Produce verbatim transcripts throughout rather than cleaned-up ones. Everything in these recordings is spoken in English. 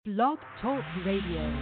Blog Talk Radio.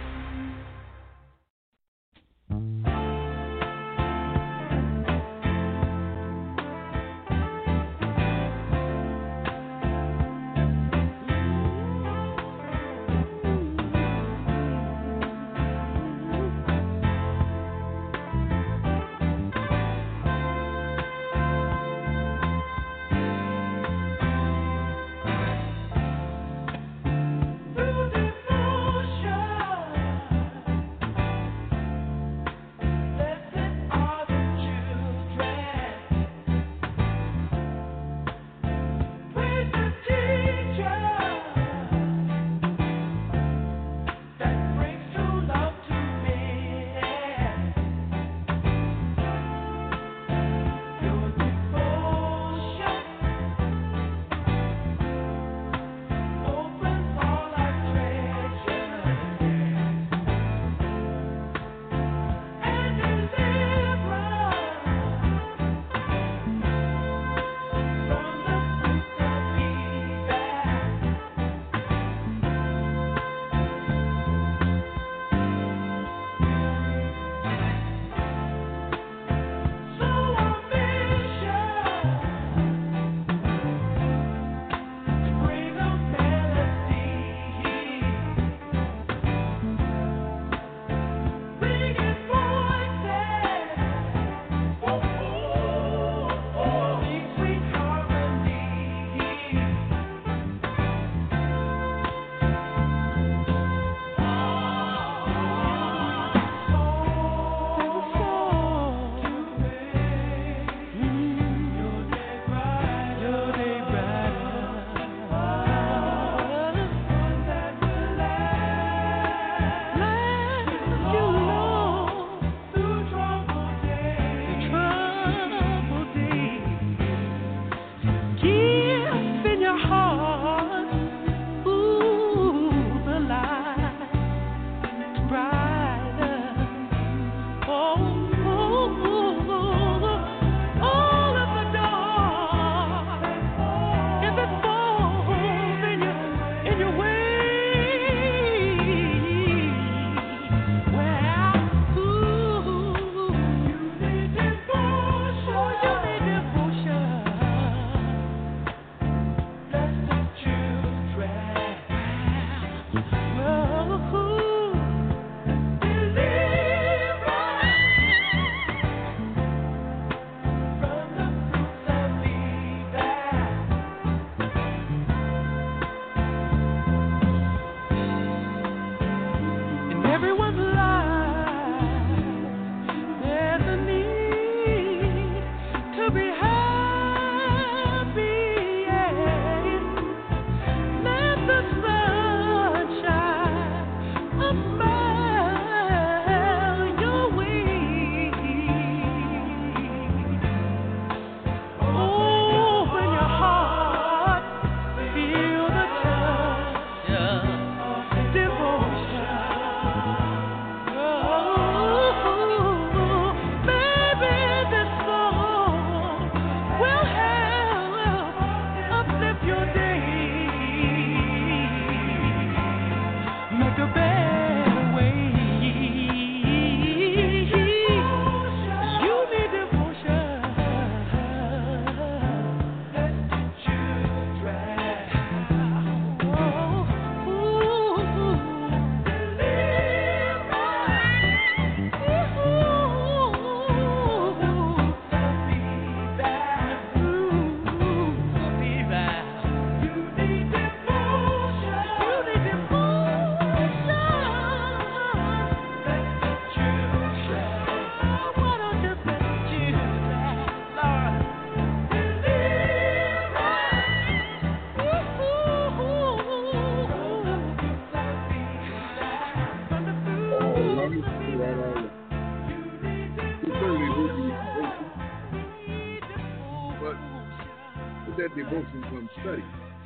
Devotion from study.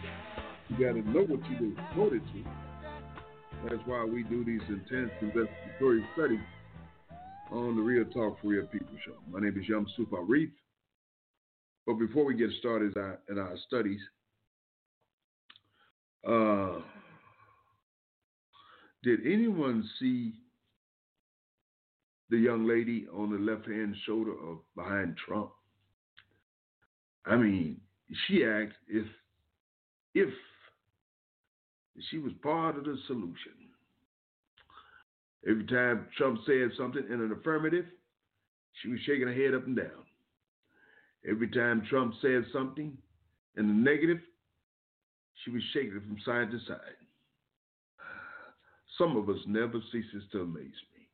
You got to know what you're devoted to. That's why we do these intense investigatory studies on the Real Talk for Real People show. My name is Yum Sufa Reef. But before we get started in our studies, uh, Did anyone see the young lady on the left hand shoulder of behind Trump? I mean, she asked if if she was part of the solution. Every time Trump said something in an affirmative, she was shaking her head up and down. Every time Trump said something in the negative, she was shaking it from side to side. Some of us never ceases to amaze me.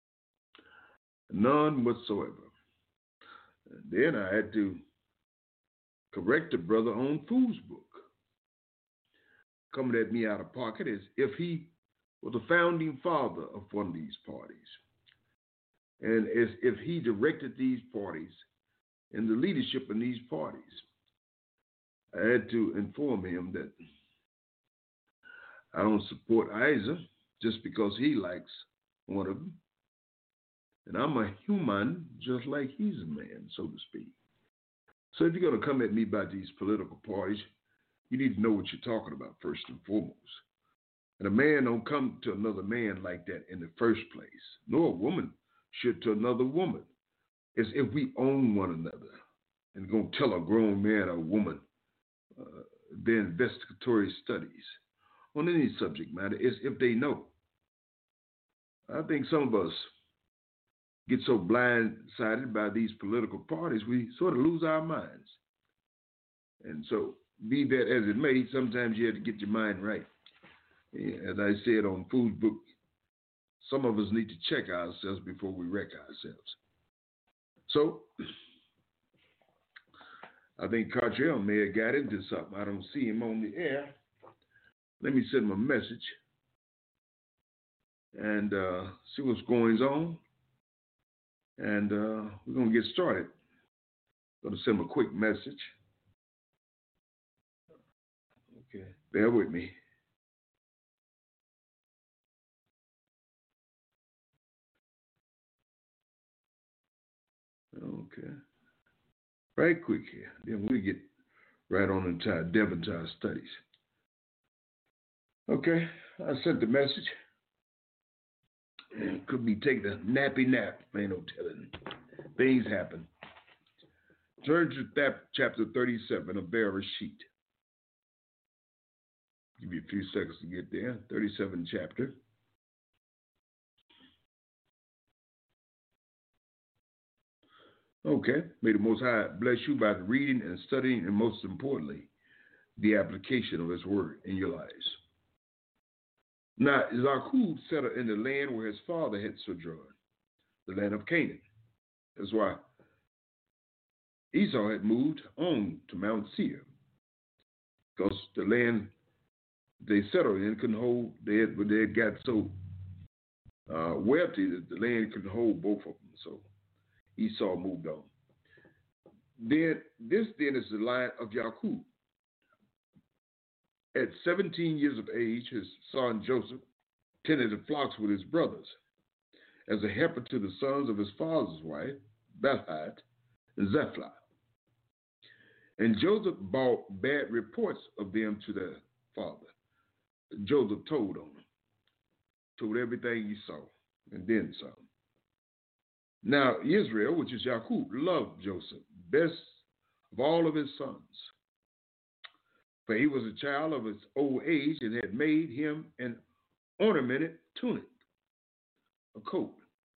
None whatsoever. And then I had to correct a brother on Fool's Book, coming at me out of pocket as if he was the founding father of one of these parties, and as if he directed these parties and the leadership in these parties. I had to inform him that I don't support either just because he likes one of them. And I'm a human just like he's a man, so to speak. So if you're going to come at me about these political parties, you need to know what you're talking about first and foremost. And a man don't come to another man like that in the first place, nor a woman should to another woman. It's if we own one another and going to tell a grown man or woman uh, their investigatory studies on any subject matter is if they know. I think some of us get so blindsided by these political parties, we sort of lose our minds. And so, be that as it may, sometimes you have to get your mind right. As I said on Food Book, some of us need to check ourselves before we wreck ourselves. So, I think Cartrell may have got into something. I don't see him on the air. Let me send him a message and uh, see what's going on. And uh, we're going to get started. I'm going to send him a quick message. Okay, bear with me. Okay. Right quick here. Then we'll get right on into our Devonshire studies. Okay, I sent the message. It could be taking a nappy nap. Ain't no telling. Things happen. Turn to that chapter thirty-seven of Bereshit. Give you a few seconds to get there. thirty-seventh chapter. Okay. May the Most High bless you by the reading and studying, and most importantly, the application of His word in your lives. Now, Jacob settled in the land where his father had sojourned, the land of Canaan. That's why Esau had moved on to Mount Seir, because the land they settled in couldn't hold, they had, they had got so uh, wealthy that the land couldn't hold both of them. So Esau moved on. Then this then is the line of Jacob. At seventeen years of age, his son Joseph tended the flocks with his brothers as a helper to the sons of his father's wife, Bethlehem and Zephlah. And Joseph brought bad reports of them to their father. Joseph told on them, told everything he saw, and then some. Now Israel, which is Jacob, loved Joseph best of all of his sons. For he was a child of his old age and had made him an ornamented tunic, a coat.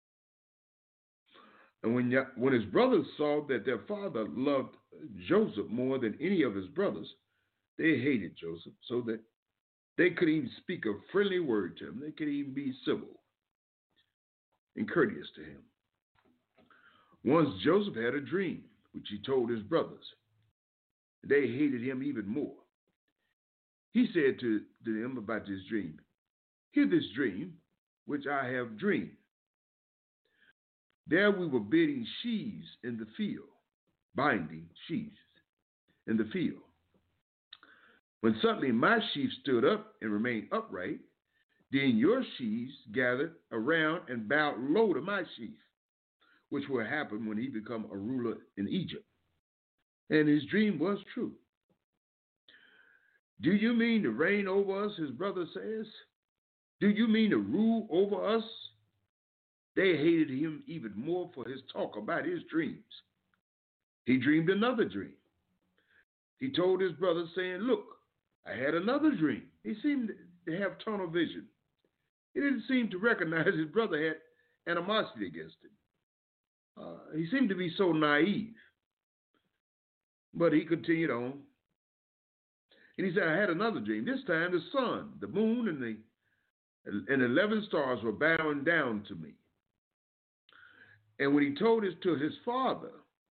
And when, when his brothers saw that their father loved Joseph more than any of his brothers, they hated Joseph so that they could even speak a friendly word to him. They could even be civil and courteous to him. Once Joseph had a dream, which he told his brothers. They hated him even more. He said to, to them about this dream, "Hear this dream, which I have dreamed. There we were bidding sheaves in the field, binding sheaves in the field. When suddenly my sheaf stood up and remained upright, then your sheaves gathered around and bowed low to my sheaf, which will happen when he become a ruler in Egypt." And his dream was true. "Do you mean to reign over us?" his brother says. Do you mean to rule over us? They hated him even more for his talk about his dreams. He dreamed another dream. He told his brothers, saying, look, I had another dream. He seemed to have tunnel vision. He didn't seem to recognize his brother had animosity against him. Uh, he seemed to be so naive. But he continued on. And he said, I had another dream. This time the sun, the moon, and the and eleven stars were bowing down to me. And when he told this to his father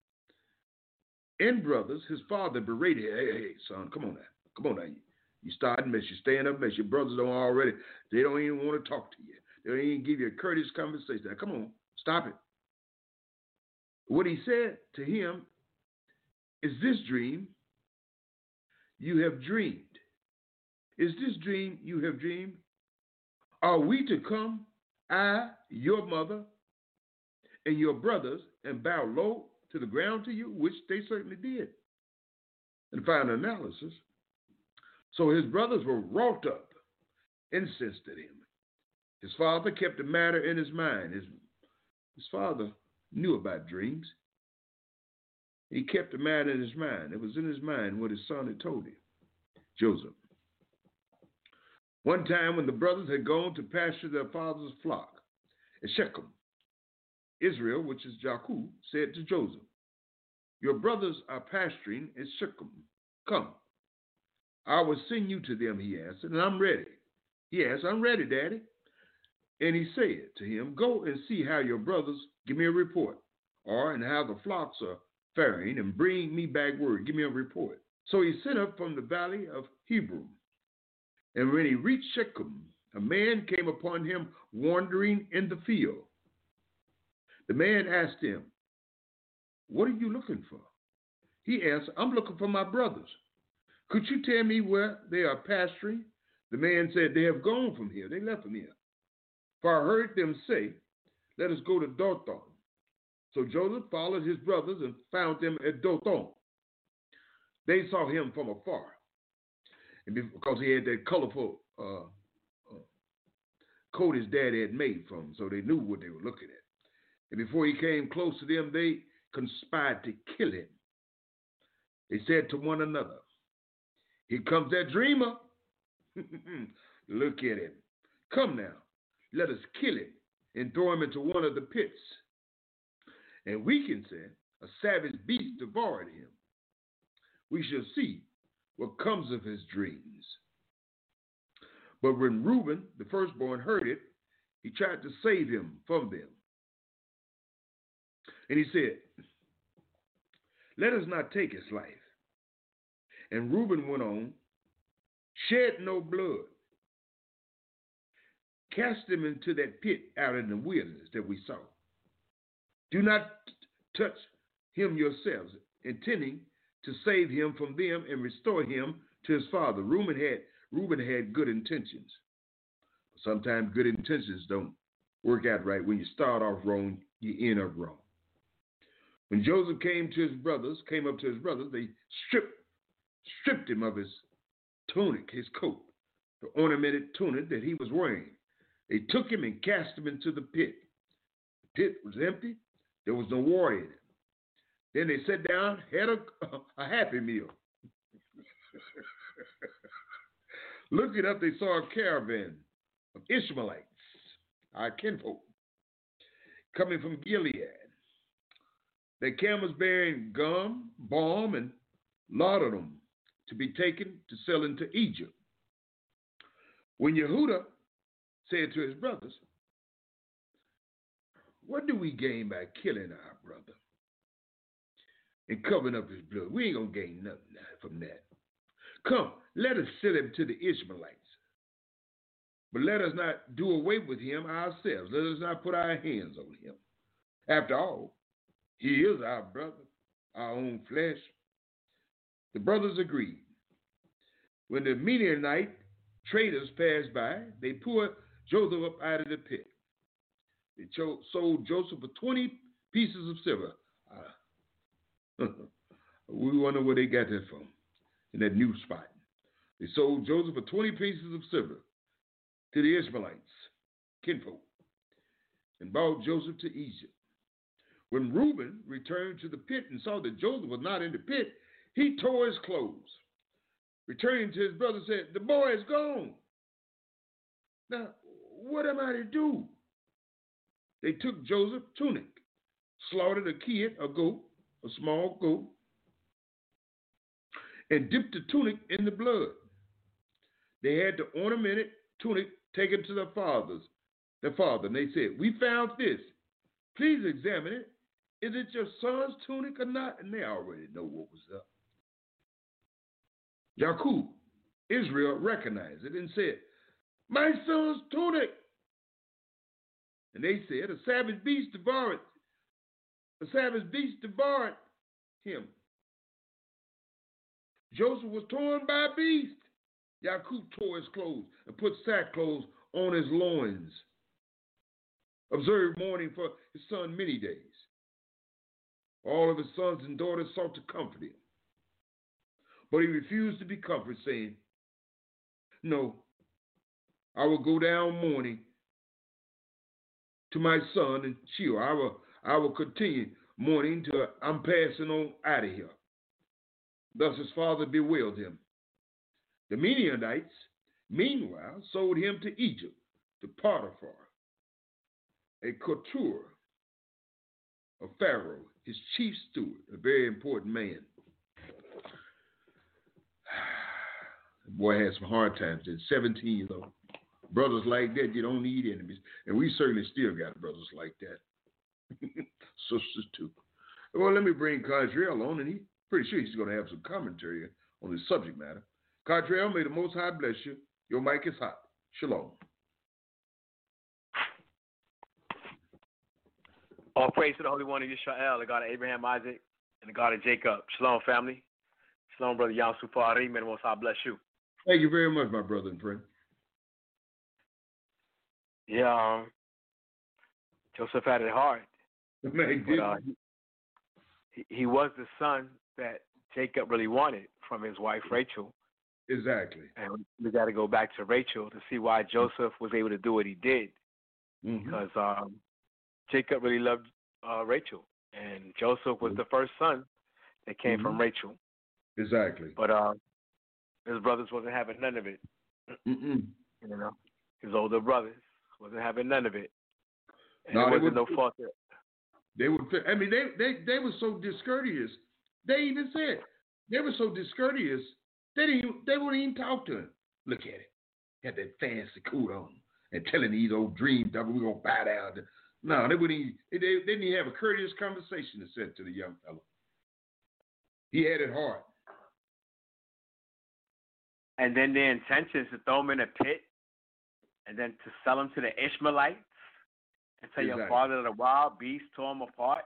and brothers, his father berated, hey, hey, son, come on now. Come on now. You, you starting mess. You staying up mess. Your brothers don't already, they don't even want to talk to you. They don't even give you a courteous conversation. Now, come on, stop it. What he said to him is this dream you have dreamed. Is this dream you have dreamed? Are we to come, I, your mother, and your brothers, and bow low to the ground to you, which they certainly did? And final analysis. So his brothers were wrought up, incensed at him. His father kept the matter in his mind. His, his father knew about dreams. He kept the matter in his mind. It was in his mind what his son had told him, Joseph. One time when the brothers had gone to pasture their father's flock at Shechem, Israel, which is Jacob, said to Joseph, your brothers are pasturing at Shechem. Come, I will send you to them, he answered, and I'm ready. He asked, I'm ready, Daddy. And he said to him, go and see how your brothers, give me a report, or and how the flocks are faring, and bring me back word, give me a report. So he set up from the valley of Hebron. And when he reached Shechem, a man came upon him wandering in the field. The man asked him, what are you looking for? He answered, I'm looking for my brothers. Could you tell me where they are pasturing? The man said, they have gone from here. They left from here. For I heard them say, let us go to Dothan. So Joseph followed his brothers and found them at Dothan. They saw him from afar, and because he had that colorful uh, uh, coat his daddy had made for him, so they knew what they were looking at. And before he came close to them, they conspired to kill him. They said to one another, here comes that dreamer. Look at him. Come now, let us kill him and throw him into one of the pits. And we can say a savage beast devoured him. We shall see what comes of his dreams. But when Reuben, the firstborn, heard it, he tried to save him from them. And he said, let us not take his life. And Reuben went on, shed no blood. Cast him into that pit out in the wilderness that we saw. Do not t- touch him yourselves, intending to save him from them and restore him to his father. Reuben had, Reuben had good intentions. Sometimes good intentions don't work out right. When you start off wrong, you end up wrong. When Joseph came to his brothers, came up to his brothers, they stripped, stripped him of his tunic, his coat, the ornamented tunic that he was wearing. They took him and cast him into the pit. The pit was empty. There was no war in it. Then they sat down, had a, a happy meal. Looking up, they saw a caravan of Ishmaelites, our kinfolk, coming from Gilead. Their camels bearing gum, balm, and laudanum to be taken to sell into Egypt. When Yehudah said to his brothers, what do we gain by killing our brother and covering up his blood? We ain't going to gain nothing from that. Come, let us sell him to the Ishmaelites. But let us not do away with him ourselves. Let us not put our hands on him. After all, he is our brother, our own flesh. The brothers agreed. When the Midianite traders passed by, they pulled Joseph up out of the pit. They cho- sold Joseph for twenty pieces of silver. Uh, we wonder where they got that from, in that new spot. They sold Joseph for twenty pieces of silver. to the Ishmaelites, kinfolk, and brought Joseph to Egypt. When Reuben returned to the pit and saw that Joseph was not in the pit, he tore his clothes. Returning to his brother, said, "The boy is gone. Now, what am I to do?" They took Joseph's tunic, slaughtered a kid, a goat, a small goat, and dipped the tunic in the blood. They had the ornamented tunic taken to their fathers, their father, and they said, "We found this. Please examine it. Is it your son's tunic or not?" And they already know what was up. Jacob, Israel, recognized it and said, "My son's tunic." And they said, "A savage beast devoured, a savage beast devoured him." Joseph was torn by a beast. Jacob tore his clothes and put sackcloth on his loins. Observed mourning for his son many days. All of his sons and daughters sought to comfort him. But he refused to be comforted, saying, "No, I will go down mourning to my son and Sheol. I will, I will continue mourning till I'm passing on out of here." Thus his father bewailed him. The Midianites, meanwhile, sold him to Egypt, to Potiphar, a courtier of Pharaoh, his chief steward, a very important man. The boy had some hard times at seventeen years old. Brothers like that, you don't need enemies. And we certainly still got brothers like that. Sisters too. Well, let me bring Cadriel on, and he's pretty sure he's going to have some commentary on the subject matter. Cadriel, may the Most High bless you. Your mic is hot. Shalom. All praise to the Holy One of Yisrael, the God of Abraham, Isaac, and the God of Jacob. Shalom, family. Shalom, Brother Yam Sufari. May the Most High bless you. Thank you very much, my brother and friend. Yeah, um, Joseph had it hard. Man, but, uh, he, he was the son that Jacob really wanted from his wife Rachel. Exactly. And we got to go back to Rachel to see why Joseph was able to do what he did. Mm-hmm. Because um, Jacob really loved uh, Rachel, and Joseph was mm-hmm. the first son that came mm-hmm. from Rachel. Exactly. But uh, his brothers wasn't having none of it. Mm-mm. You know, his older brothers wasn't having none of it. And no, there wasn't would, no fault there. They would. I mean, they they they were so discourteous. They even said they were so discourteous. They didn't. Even, they wouldn't even talk to him. Look at it. Had that fancy coat on and telling these old dream double, we're gonna bow down. To, no, they wouldn't. Even, they, they didn't even have a courteous conversation to say to the young fellow. He had it hard. And then their intentions to throw him in a pit, and then to sell him to the Ishmaelites, and tell exactly. your father that a wild beast tore him apart.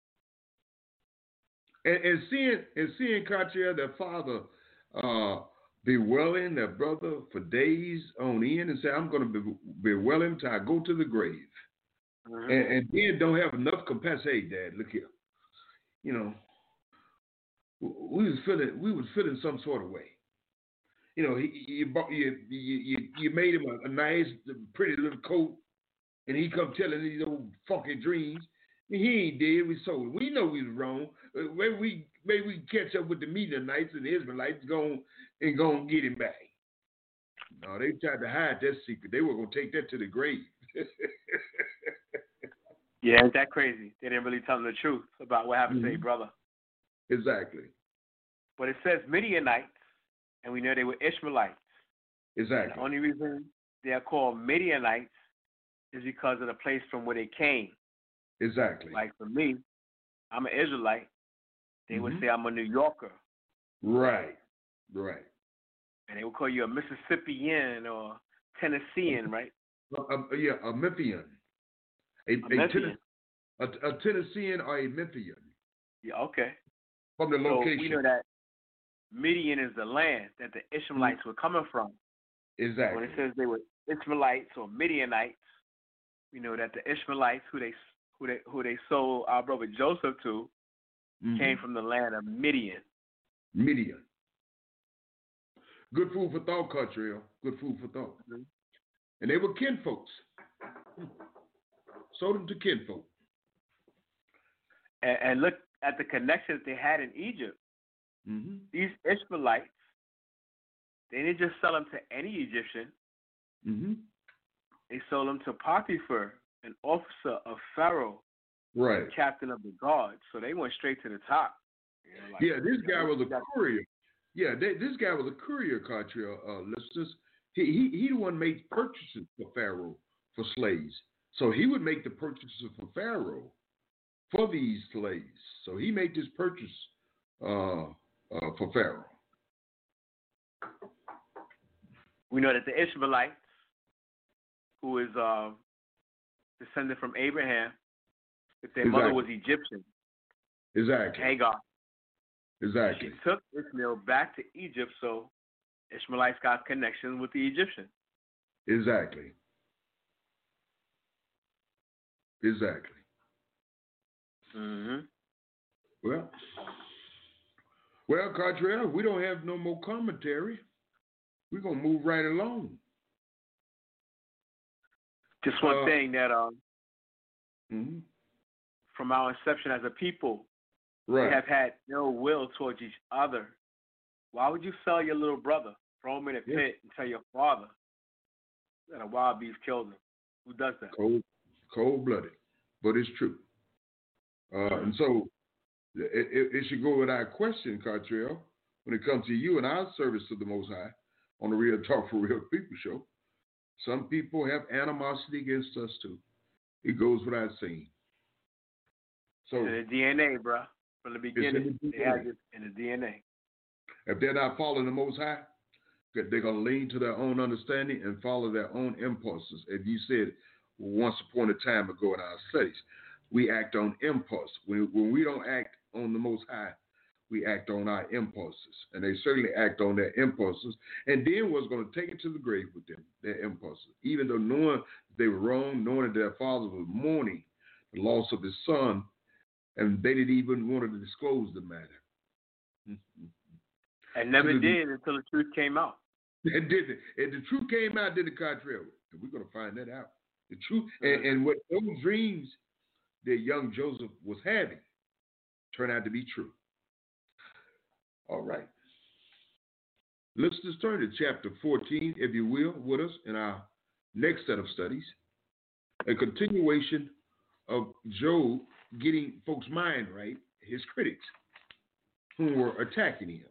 And, and seeing and seeing Cartier, their father, uh, bewailing their brother for days on end, and say, "I'm going to be, bewail him till I go to the grave," mm-hmm. and, and then don't have enough compassion. Hey, Dad, look here. You know, we was feeling we was feeling some sort of way. You know, he, you, you, you, you made him a, a nice, pretty little coat, and he come telling these old funky dreams. And he ain't dead. We sold him. We know we was wrong. Uh, maybe we maybe we catch up with the Midianites and the Israelites, go and go and get him back. No, they tried to hide that secret. They were gonna take that to the grave. Yeah, ain't that crazy? They didn't really tell him the truth about what happened mm-hmm. to their brother. Exactly. But it says Midianites. And we know they were Ishmaelites. Exactly. And the only reason they are called Midianites is because of the place from where they came. Exactly. Like for me, I'm an Israelite. They mm-hmm. would say I'm a New Yorker. Right. Right. And they would call you a Mississippian or Tennessean, right? Uh, uh, yeah, a Memphian. A, a, a, Memphian. a, a Tennessean or a Memphian. Yeah, okay. From the location. So we know that Midian is the land that the Ishmaelites were coming from. Exactly. When it says they were Ishmaelites or Midianites, we know that the Ishmaelites who they who they who they sold our brother Joseph to mm-hmm. came from the land of Midian. Midian. Good food for thought, Cottrell. Good food for thought. Mm-hmm. And they were kinfolks. Sold them to kinfolk. And, and look at the connections they had in Egypt. Mm-hmm. These Ishmaelites, they didn't just sell them to any Egyptian. Mm-hmm. They sold them to Potiphar, an officer of Pharaoh, right, captain of the guard. So they went straight to the top. You know, like, yeah, this guy was a got, courier. Yeah, they, this guy was a courier, Cartrell, uh, listeners. He, he, he the one made purchases for Pharaoh for slaves. So he would make the purchases for Pharaoh for these slaves. So he made this purchase uh, uh, for Pharaoh. We know that the Ishmaelites, who is uh, descended from Abraham, that their exactly. mother was Egyptian. Exactly. Hagar. Exactly. She took Ishmael back to Egypt, so Ishmaelites got connections with the Egyptians. Exactly. Exactly. Mm-hmm. Well, well, Cartrell, we don't have no more commentary. We're gonna move right along. Just one uh, thing that um, mm-hmm. from our inception as a people, right. we have had ill will towards each other. Why would you sell your little brother, throw him in a pit, yeah. and tell your father that a wild beast killed him? Who does that? Cold, cold-blooded, but it's true. Uh, and so it, it, it should go without question, Cartrell, when it comes to you and our service to the Most High on the Real Talk for Real People show. Some people have animosity against us too. It goes without saying. So in the D N A, bro. From the beginning, the they have it in the D N A. If they're not following the Most High, they're going to lean to their own understanding and follow their own impulses. As you said once upon a time ago in our studies, we act on impulse. When, when we don't act on the Most High, we act on our impulses. And they certainly act on their impulses. And then was going to take it to the grave with them, their impulses. Even though knowing they were wrong, knowing that their father was mourning the loss of his son, and they didn't even want to disclose the matter. And never so the, did until the truth came out. It didn't. And the truth came out, did the contrary. And we're going to find that out. The truth, and, and what those dreams that young Joseph was having turned out to be true. All right. Let's just turn to chapter fourteen, if you will, with us in our next set of studies. A continuation of Job getting folks' mind right, his critics who were attacking him.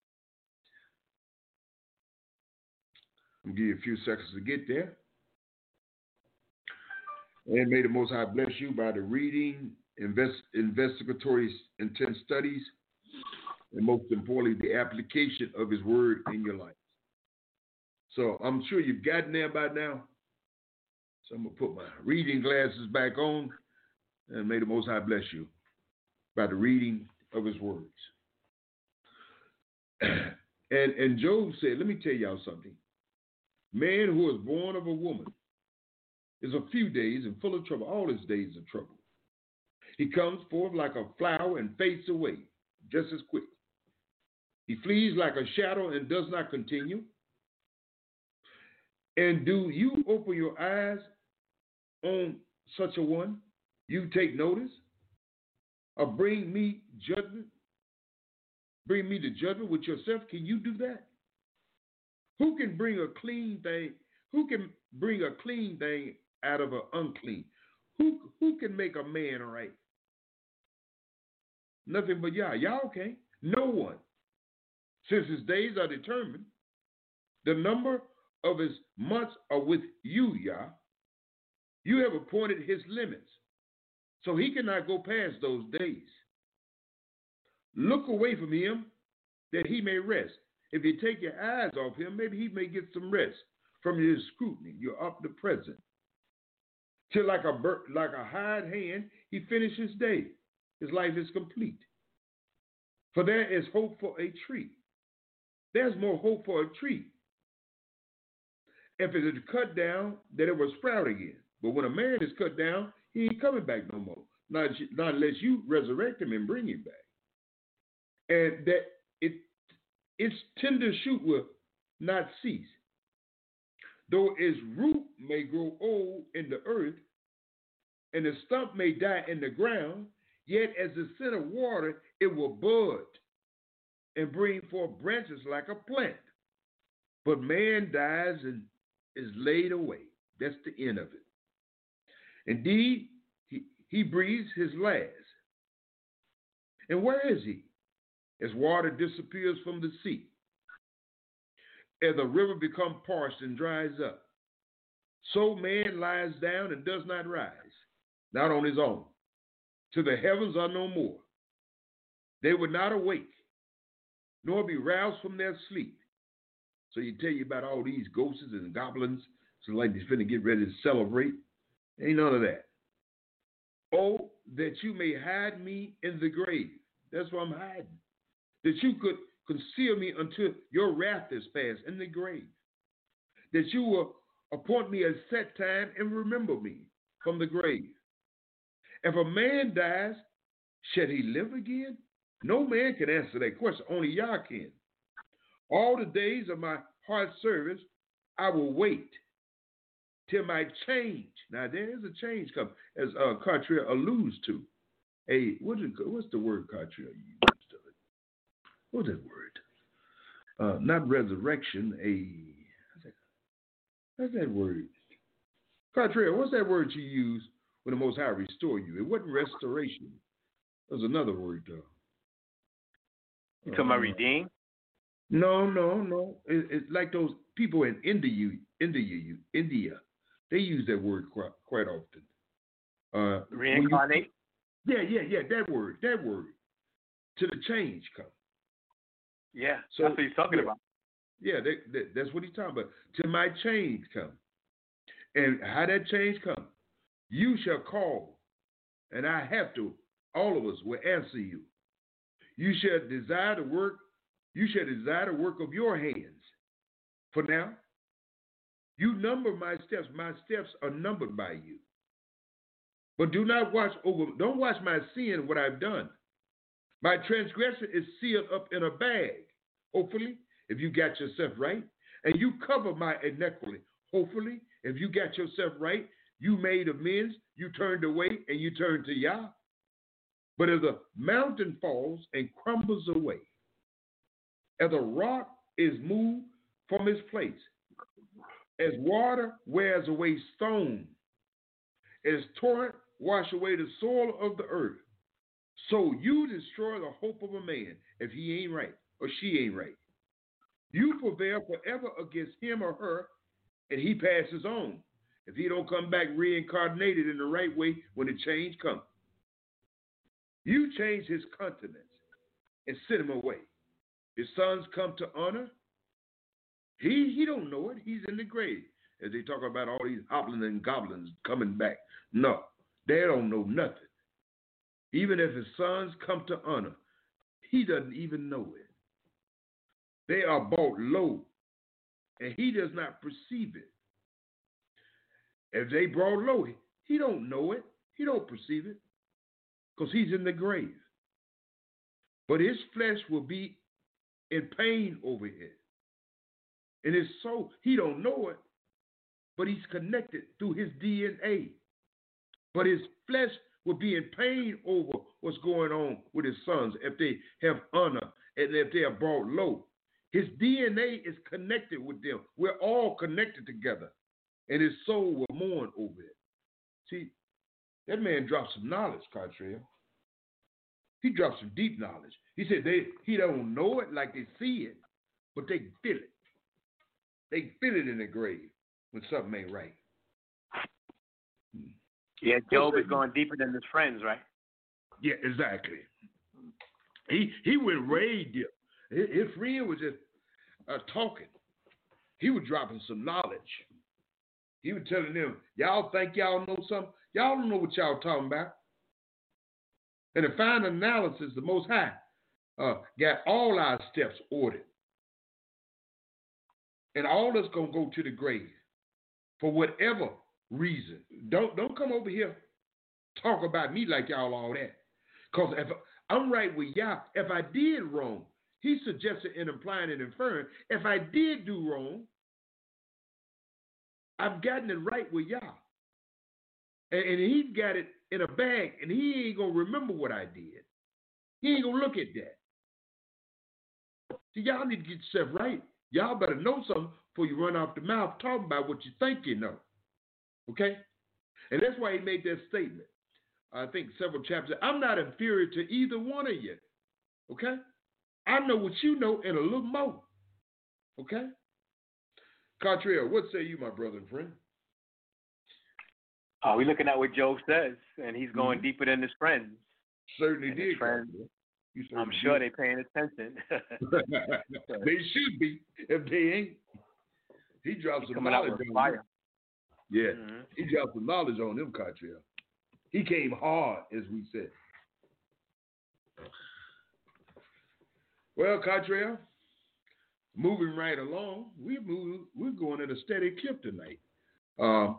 I'll give you a few seconds to get there. And may the Most High bless you by the reading, invest, investigatory intense studies, and most importantly, the application of His Word in your life. So I'm sure you've gotten there by now. So I'm going to put my reading glasses back on, and may the Most High bless you by the reading of His words. and, and Job said, let me tell y'all something. Man who is born of a woman is a few days and full of trouble, all his days of trouble. He comes forth like a flower and fades away just as quick. He flees like a shadow and does not continue. And do you open your eyes on such a one? You take notice? Or bring me judgment? Bring me to judgment with yourself? Can you do that? Who can bring a clean thing? Who can bring a clean thing out of an unclean? Who who can make a man right? Nothing but Yah. Y'all can't. No one. Since his days are determined, the number of his months are with you, Yah. You have appointed his limits, so he cannot go past those days. Look away from him that he may rest. If you take your eyes off him, maybe he may get some rest from your scrutiny, your omnipresent. Till like a bird, like a hired hand, he finishes his day. His life is complete. For there is hope for a tree. There's more hope for a tree. If it is cut down, then it will sprout again. But when a man is cut down, he ain't coming back no more. Not, not unless you resurrect him and bring him back. And that it its tender shoot will not cease. though its root may grow old in the earth, and the stump may die in the ground, yet as the scent of water, it will bud and bring forth branches like a plant. But man dies and is laid away. That's the end of it. Indeed, he, he breathes his last. And where is he? As water disappears from the sea, as the river becomes parched and dries up, so man lies down and does not rise, not on his own, till the heavens are no more. They would not awake, nor be roused from their sleep. So you tell you about all these ghosts and goblins, so like they're finna get ready to celebrate. Ain't none of that. Oh, that you may hide me in the grave. That's where I'm hiding. That you could conceal me until your wrath is past in the grave. That you will appoint me a set time and remember me from the grave. If a man dies, shall he live again? No man can answer that question. Only Yah can. All the days of my hard service, I will wait till my change. Now, there is a change coming, as uh, Cartier alludes to. A, what is, what's the word Cartier used? What's that word? Uh, not resurrection, a, what's that word? Cartier, what's that word you use when the Most High restore you? It wasn't restoration. There's another word, though. You talking uh, about redeem? No, no, no. It, it's like those people in India, India, India. They use that word quite, quite often. Uh, Reincarnate? You, yeah, yeah, yeah. That word, that word. Till the change come. Yeah, so, that's what he's talking yeah, about. Yeah, that, that, that's what he's talking about. Till my change come. And how that change come? You shall call, and I have to. All of us will answer you. You shall desire the work. You shall desire the work of your hands. For now, you number my steps. My steps are numbered by you. But do not watch over. Don't watch my sin, what I've done. My transgression is sealed up in a bag. Hopefully, if you got yourself right, and you cover my iniquity. Hopefully, if you got yourself right, you made amends, you turned away, and you turned to Yah. But as a mountain falls and crumbles away, as a rock is moved from its place, as water wears away stone, as torrent wash away the soil of the earth, so you destroy the hope of a man if he ain't right or she ain't right. You prevail forever against him or her, and he passes on if he don't come back reincarnated in the right way when the change comes. You change his countenance and send him away. His sons come to honor. He he don't know it. He's in the grave. As they talk about all these hoblins and goblins coming back. No, they don't know nothing. Even if his sons come to honor, he doesn't even know it. They are brought low, and he does not perceive it. If they brought low, he don't know it. He don't perceive it, because he's in the grave. But his flesh will be in pain over it. And his soul, he don't know it, but he's connected through his D N A. But his flesh will be in pain over what's going on with his sons if they have honor and if they are brought low. His D N A is connected with them. We're all connected together. And his soul will mourn over it. See, that man dropped some knowledge, Cartrell. He dropped some deep knowledge. He said they he don't know it like they see it, but they feel it. They feel it in the grave when something ain't right. Yeah, Job is going deeper than his friends, right? Yeah, exactly. He he went way deep. His, his friend was just uh, talking. He was dropping some knowledge. He was telling them, y'all think y'all know something? Y'all don't know what y'all talking about. And the final analysis, the Most High uh, got all our steps ordered. And all us going to go to the grave for whatever reason. Don't don't come over here talk about me like y'all all that. Because if I'm right with y'all, if I did wrong, he suggested and implying and inferring, if I did do wrong, I've gotten it right with y'all. And, and he's got it in a bag, and he ain't going to remember what I did. He ain't going to look at that. See, y'all need to get yourself right. Y'all better know something before you run off the mouth talking about what you think you know. Okay? And that's why he made that statement. I think several chapters. I'm not inferior to either one of you. Okay? I know what you know and a little more. Okay? Cottrell, what say you, my brother and friend? Uh, we're looking at what Job says, and he's going mm-hmm. deeper than his friends. Certainly and did. Friends, I'm sure they're paying attention. They should be if they ain't. He drops some knowledge on fire. Them. Yeah, mm-hmm. he dropped some knowledge on them, Cottrell. He came hard, as we said. Well, Cottrell, moving right along, we move, we're going at a steady clip tonight. Um,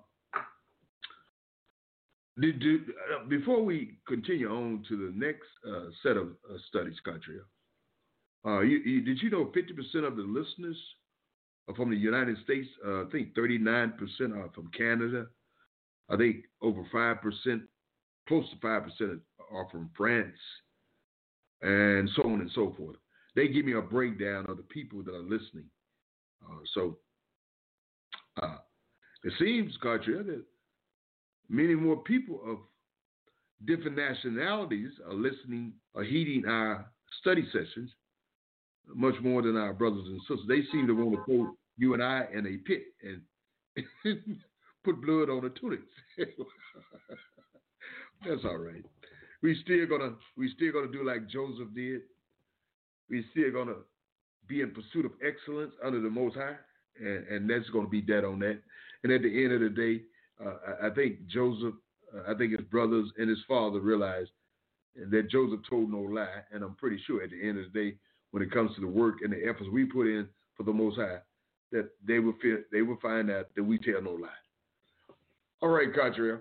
did, did, uh, before we continue on to the next uh, set of uh, studies, Cottrell, uh, you, you, did you know fifty percent of the listeners are from the United States? Uh, I think thirty-nine percent are from Canada. I think over five percent, close to five percent are from France, and so on and so forth. They give me a breakdown of the people that are listening. Uh, so uh, it seems, Cottrell, that many more people of different nationalities are listening, are heeding our study sessions much more than our brothers and sisters. They seem to want to throw you and I in a pit and put blood on the tunics. That's all right. We still gonna we still gonna do like Joseph did. We still gonna be in pursuit of excellence under the Most High, and, and that's gonna be dead on that. And at the end of the day, uh, I, I think Joseph, uh, I think his brothers and his father realized that Joseph told no lie, and I'm pretty sure at the end of the day, when it comes to the work and the efforts we put in for the Most High, that they will feel, they will find out that we tell no lie. All right, Cottrell.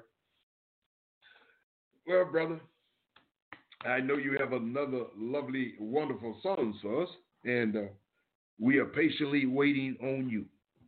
Well, brother, I know you have another lovely, wonderful song for us, and uh, we are patiently waiting on you.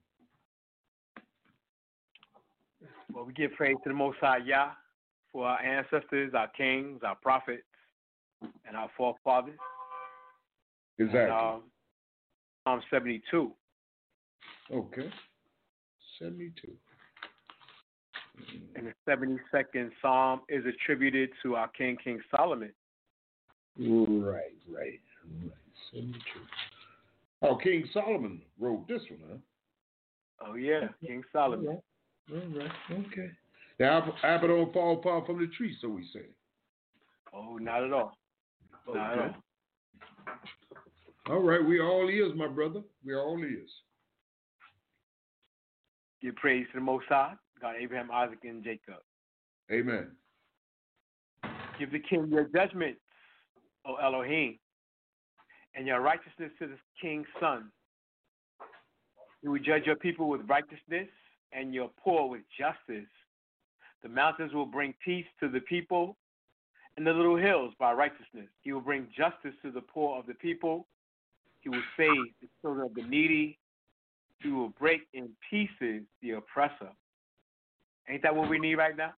Well, we give praise to the Most High Yah for our ancestors, our kings, our prophets, and our forefathers. Exactly. And, uh, Psalm seventy-two. Okay. seventy-two. And the seventy-second Psalm is attributed to our King, King Solomon. Right, right, right. seventy-two. Oh, King Solomon wrote this one, huh? Oh, yeah, King Solomon. All right, All right. Okay. The apple, apple don't fall far from the tree, so we say. Oh, not at all. Okay. Not at all. All right, we are all ears, my brother. We are all ears. Give praise to the Most High, God, Abraham, Isaac, and Jacob. Amen. Give the king your judgments, O Elohim, and your righteousness to the king's son. You will judge your people with righteousness and your poor with justice. The mountains will bring peace to the people, and the little hills by righteousness. He will bring justice to the poor of the people. He will save the children of the needy. He will break in pieces the oppressor. Ain't that what we need right now?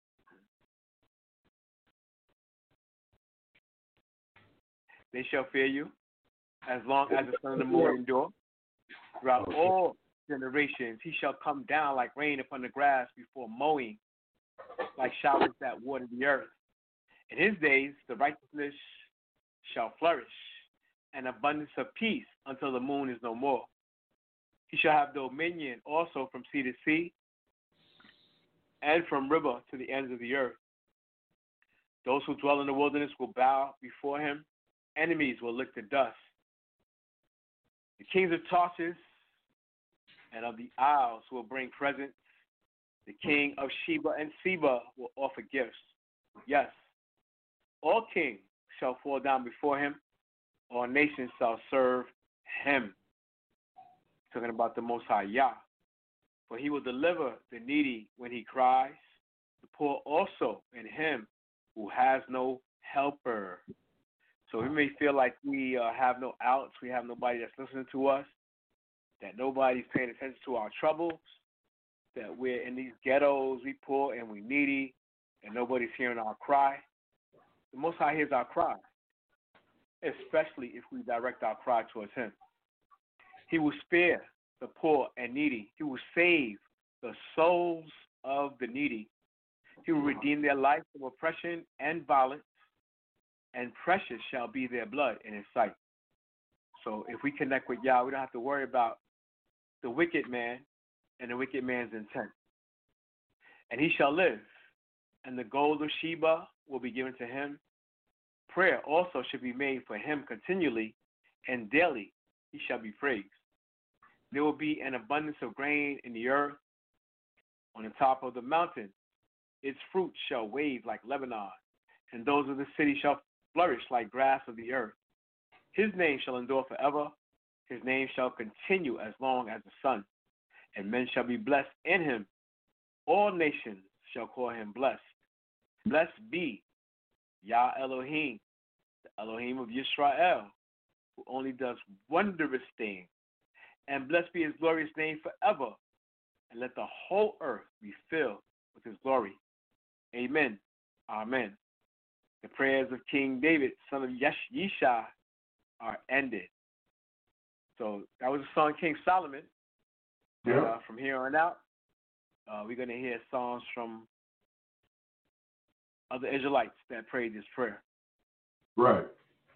They shall fear you as long as the sun and the moon endure. Throughout all generations, he shall come down like rain upon the grass before mowing, like showers that water the earth. In his days, the righteousness shall flourish, and abundance of peace until the moon is no more. He shall have dominion also from sea to sea, and from river to the ends of the earth. Those who dwell in the wilderness will bow before him. Enemies will lick the dust. The kings of Tarshish and of the isles will bring presents. The king of Sheba and Seba will offer gifts. Yes, all kings shall fall down before him. All nations shall serve him. Talking about the Most High Yah. For he will deliver the needy when he cries, the poor also in him who has no helper. So we may feel like we uh, have no outs, we have nobody that's listening to us, that nobody's paying attention to our troubles. that we're in these ghettos, we poor and we needy, and nobody's hearing our cry. The Most High hears our cry, especially if we direct our cry towards Him. He will spare the poor and needy. He will save the souls of the needy. He will redeem their life from oppression and violence, and precious shall be their blood in His sight. So if we connect with Yah, we don't have to worry about the wicked man and the wicked man's intent. And he shall live, and the gold of Sheba will be given to him. Prayer also should be made for him continually, and daily he shall be praised. There will be an abundance of grain in the earth. On the top of the mountain, its fruit shall wave like Lebanon, and those of the city shall flourish like grass of the earth. His name shall endure forever. His name shall continue as long as the sun, and men shall be blessed in him. All nations shall call him blessed. Blessed be Yah Elohim, the Elohim of Yisrael, who only does wondrous things. And blessed be his glorious name forever. And let the whole earth be filled with his glory. Amen. Amen. The prayers of King David, son of Yesh- Yishai, are ended. So that was the song King Solomon. Yeah. Uh, from here on out, uh, we're going to hear songs from other Israelites that prayed this prayer. Right.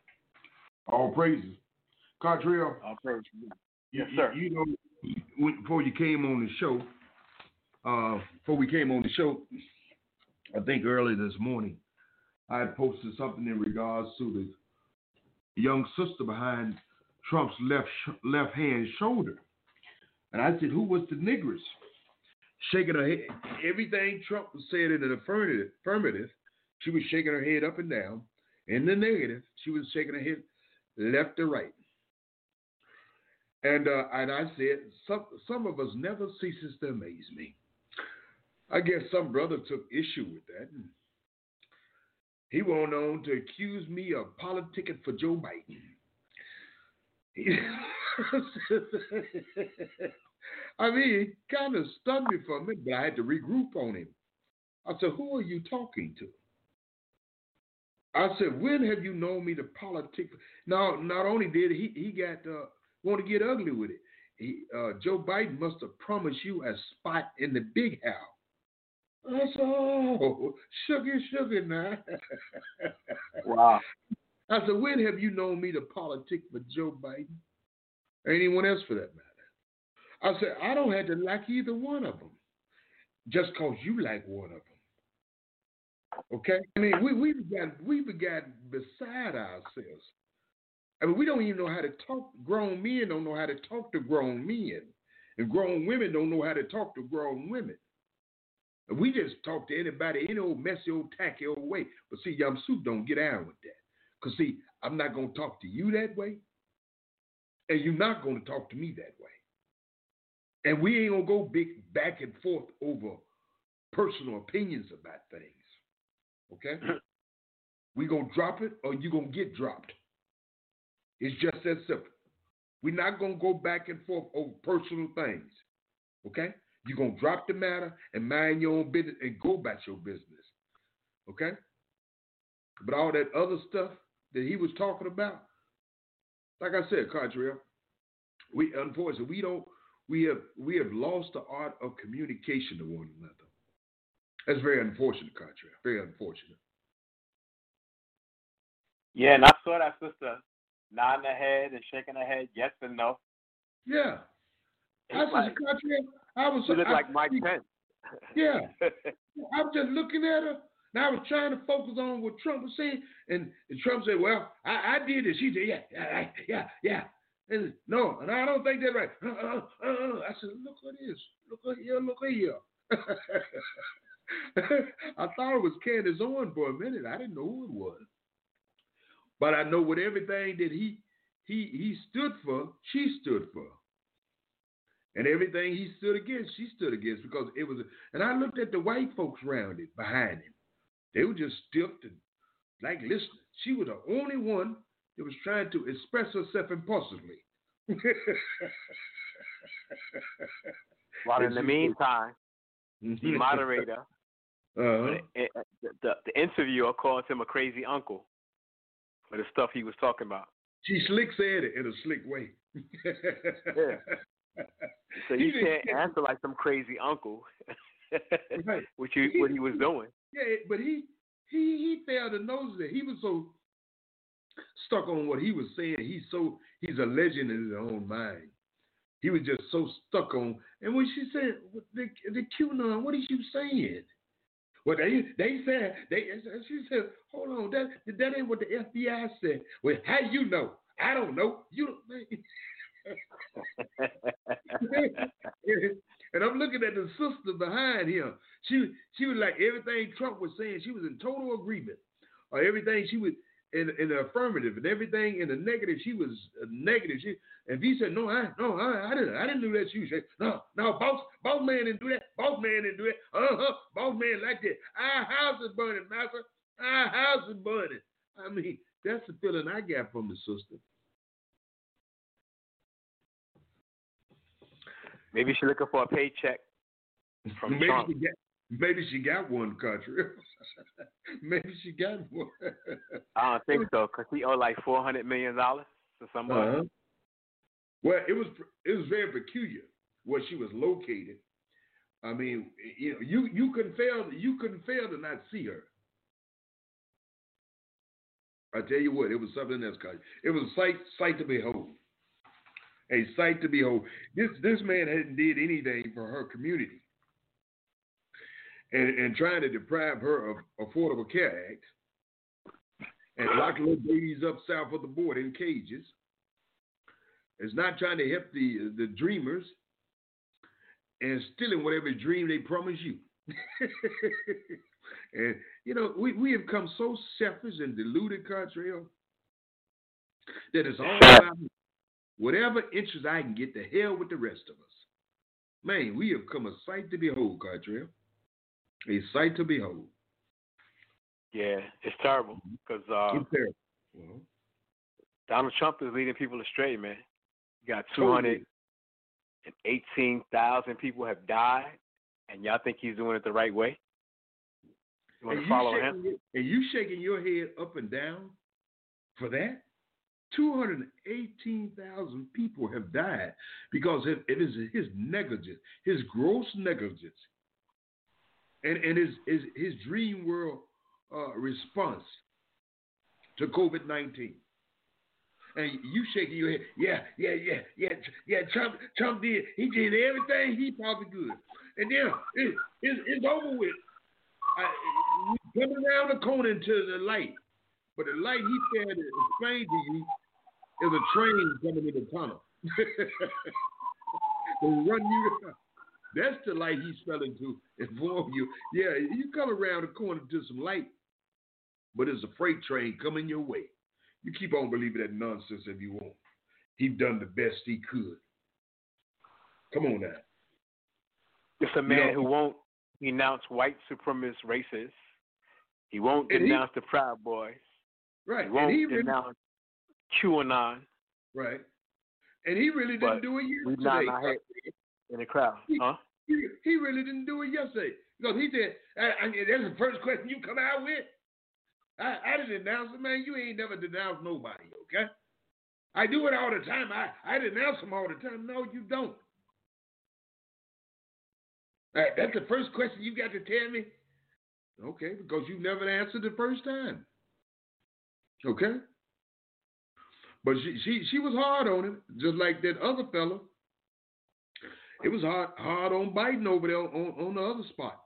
All praises. Cartrell. All praises. You, Yes, sir. You, you know, when, before you came on the show, uh, before we came on the show, I think early this morning, I had posted something in regards to the young sister behind Trump's left sh- left hand shoulder. And I said, who was the negress? Shaking her head. Everything Trump said in an affirmative, affirmative, she was shaking her head up and down. In the negative, she was shaking her head left to right. And uh, and I said, some some of us never ceases to amaze me. I guess some brother took issue with that. And he went on to accuse me of politicking for Joe Biden. I mean, it kind of stunned me for a minute, but I had to regroup on him. I said, who are you talking to? I said, when have you known me to politic? Now, not only did he, he got, uh, want to get ugly with it. He, uh, Joe Biden must have promised you a spot in the big house. I said, oh, sugar, sugar now. Wow. I said, when have you known me to politic for Joe Biden? Or anyone else for that matter? I said, I don't have to like either one of them just because you like one of them. Okay? I mean, we, we've got, we've got beside ourselves. I mean, we don't even know how to talk. Grown men don't know how to talk to grown men. And grown women don't know how to talk to grown women. And we just talk to anybody any old messy, old tacky old way. But see, Yam Soup don't get down with that. Because see, I'm not going to talk to you that way. And you're not going to talk to me that way. And we ain't going to go big back and forth over personal opinions about things. Okay? We going to drop it or you going to get dropped. It's just that simple. We're not going to go back and forth over personal things. Okay? You're going to drop the matter and mind your own business and go about your business. Okay? But all that other stuff that he was talking about, like I said, Cartrell, we unfortunately we don't we have we have lost the art of communication to one another. That's very unfortunate, Cartrell. Very unfortunate. Yeah, and I saw that sister nodding her head and shaking her head, yes and no. Yeah. I said, like, Cartrell, I was she looked I, like Mike I, Pence. Yeah. I was just looking at her. And I was trying to focus on what Trump was saying, and, and Trump said, "Well, I, I did it." She said, "Yeah, yeah, yeah, yeah." And no, and I don't think that's right. Uh, uh, uh. I said, "Look at this. Look at here. Look at here." I thought it was Candace Owens for a minute. I didn't know who it was, but I know with everything that he he he stood for, she stood for. And everything he stood against, she stood against because it was. And I looked at the white folks around it, behind him. They were just stiff and like listening. She was the only one that was trying to express herself impulsively. While in the meantime, the moderator, uh-huh. the, the, the interviewer calls him a crazy uncle for the stuff he was talking about. She slick said it in a slick way. Yeah. So you can't answer like some crazy uncle, right. which he, what he was doing. Yeah, but he he he failed to notice that he was so stuck on what he was saying. He's so he's a legend in his own mind. He was just so stuck on. And when she said the the QAnon, what is you saying? Well, they they said they she said, hold on, that that ain't what the F B I said. Well, how you know? I don't know. You don't. And I'm looking at the sister behind him. She she was like everything Trump was saying. She was in total agreement. Or everything she was in, in the affirmative, and everything in the negative. She was negative. She, and he said, "No, I no, I, I didn't. I didn't do that." She said, "No, no, boss, boss man didn't do that. Boss man didn't do that. Uh huh. Boss man like that. Our house is burning, master. Our house is burning." I mean, that's the feeling I got from the sister. Maybe she's looking for a paycheck from maybe Trump. She got, maybe she got one, country. Maybe she got one. I don't think so, because he owed like four hundred million dollars to somebody. Uh-huh. Well, it was it was very peculiar where she was located. I mean, you know, you you couldn't fail you couldn't fail to not see her. I tell you what, it was something else. It was a sight sight to behold. A sight to behold. This this man hadn't did anything for her community, and, and trying to deprive her of Affordable Care Act, and lock little babies up south of the border in cages. It's not trying to help the the dreamers, and stealing whatever dream they promise you. And you know, we, we have come so selfish and deluded, Cartrell, that it's all about whatever interest I can get, the hell with the rest of us. Man, we have come a sight to behold, Cartrell. A sight to behold. Yeah, it's terrible because uh, it's terrible. Well, Donald Trump is leading people astray, man. You got two hundred eighteen thousand people have died, and y'all think he's doing it the right way? You want to follow him? Your, and you shaking your head up and down for that? two hundred eighteen thousand people have died because it, it is his negligence, his gross negligence, and, and his, his, his dream world uh, response to COVID nineteen. And you shaking your head, yeah, yeah, yeah, yeah, yeah. Trump, Trump did, he did everything he probably could, and then it, it, it's over with. I, coming around the corner into the light, but the light he said to explain to you is a train coming in the tunnel. To run you. That's the light he's spelling to inform you. Yeah, you come around the corner to some light, but it's a freight train coming your way. You keep on believing that nonsense if you want. He done the best he could. Come on now. It's a man you know, who won't denounce white supremacist racists. He won't denounce he, the Proud Boys. Right. He won't and he denounce really, QAnon. Right. And he really didn't but do it yesterday. We not not in the crowd, he, huh? He, he really didn't do it yesterday. Because he said, I, I, that's the first question you come out with. I, I didn't denounce it, man. You ain't never denounced nobody, okay? I do it all the time. I, I denounce them all the time. No, you don't. Right, that's the first question you got to tell me? Okay, because you never answered the first time. Okay? But she she she was hard on him, just like that other fella. It was hard hard on Biden over there on, on the other spot.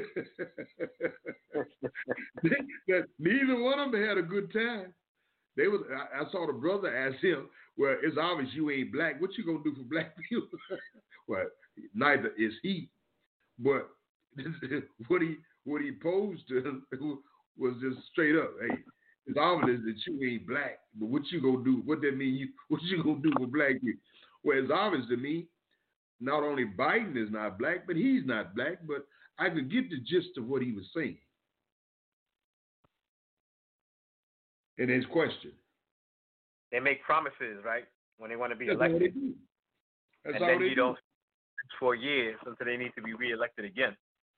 That neither one of them had a good time. They was I, I saw the brother ask him, well, it's obvious you ain't black. What you gonna do for black people? Well, neither is he. But what he what he posed to him was just straight up, hey, it's obvious that you ain't black, but what you gonna do? What that mean? You what you gonna do for black people? Well, it's obvious to me. Not only Biden is not black, but he's not black. But I could get the gist of what he was saying in his question. They make promises, right, when they want to be That's elected. All they do. That's and all then they you do. don't for years until they need to be reelected again.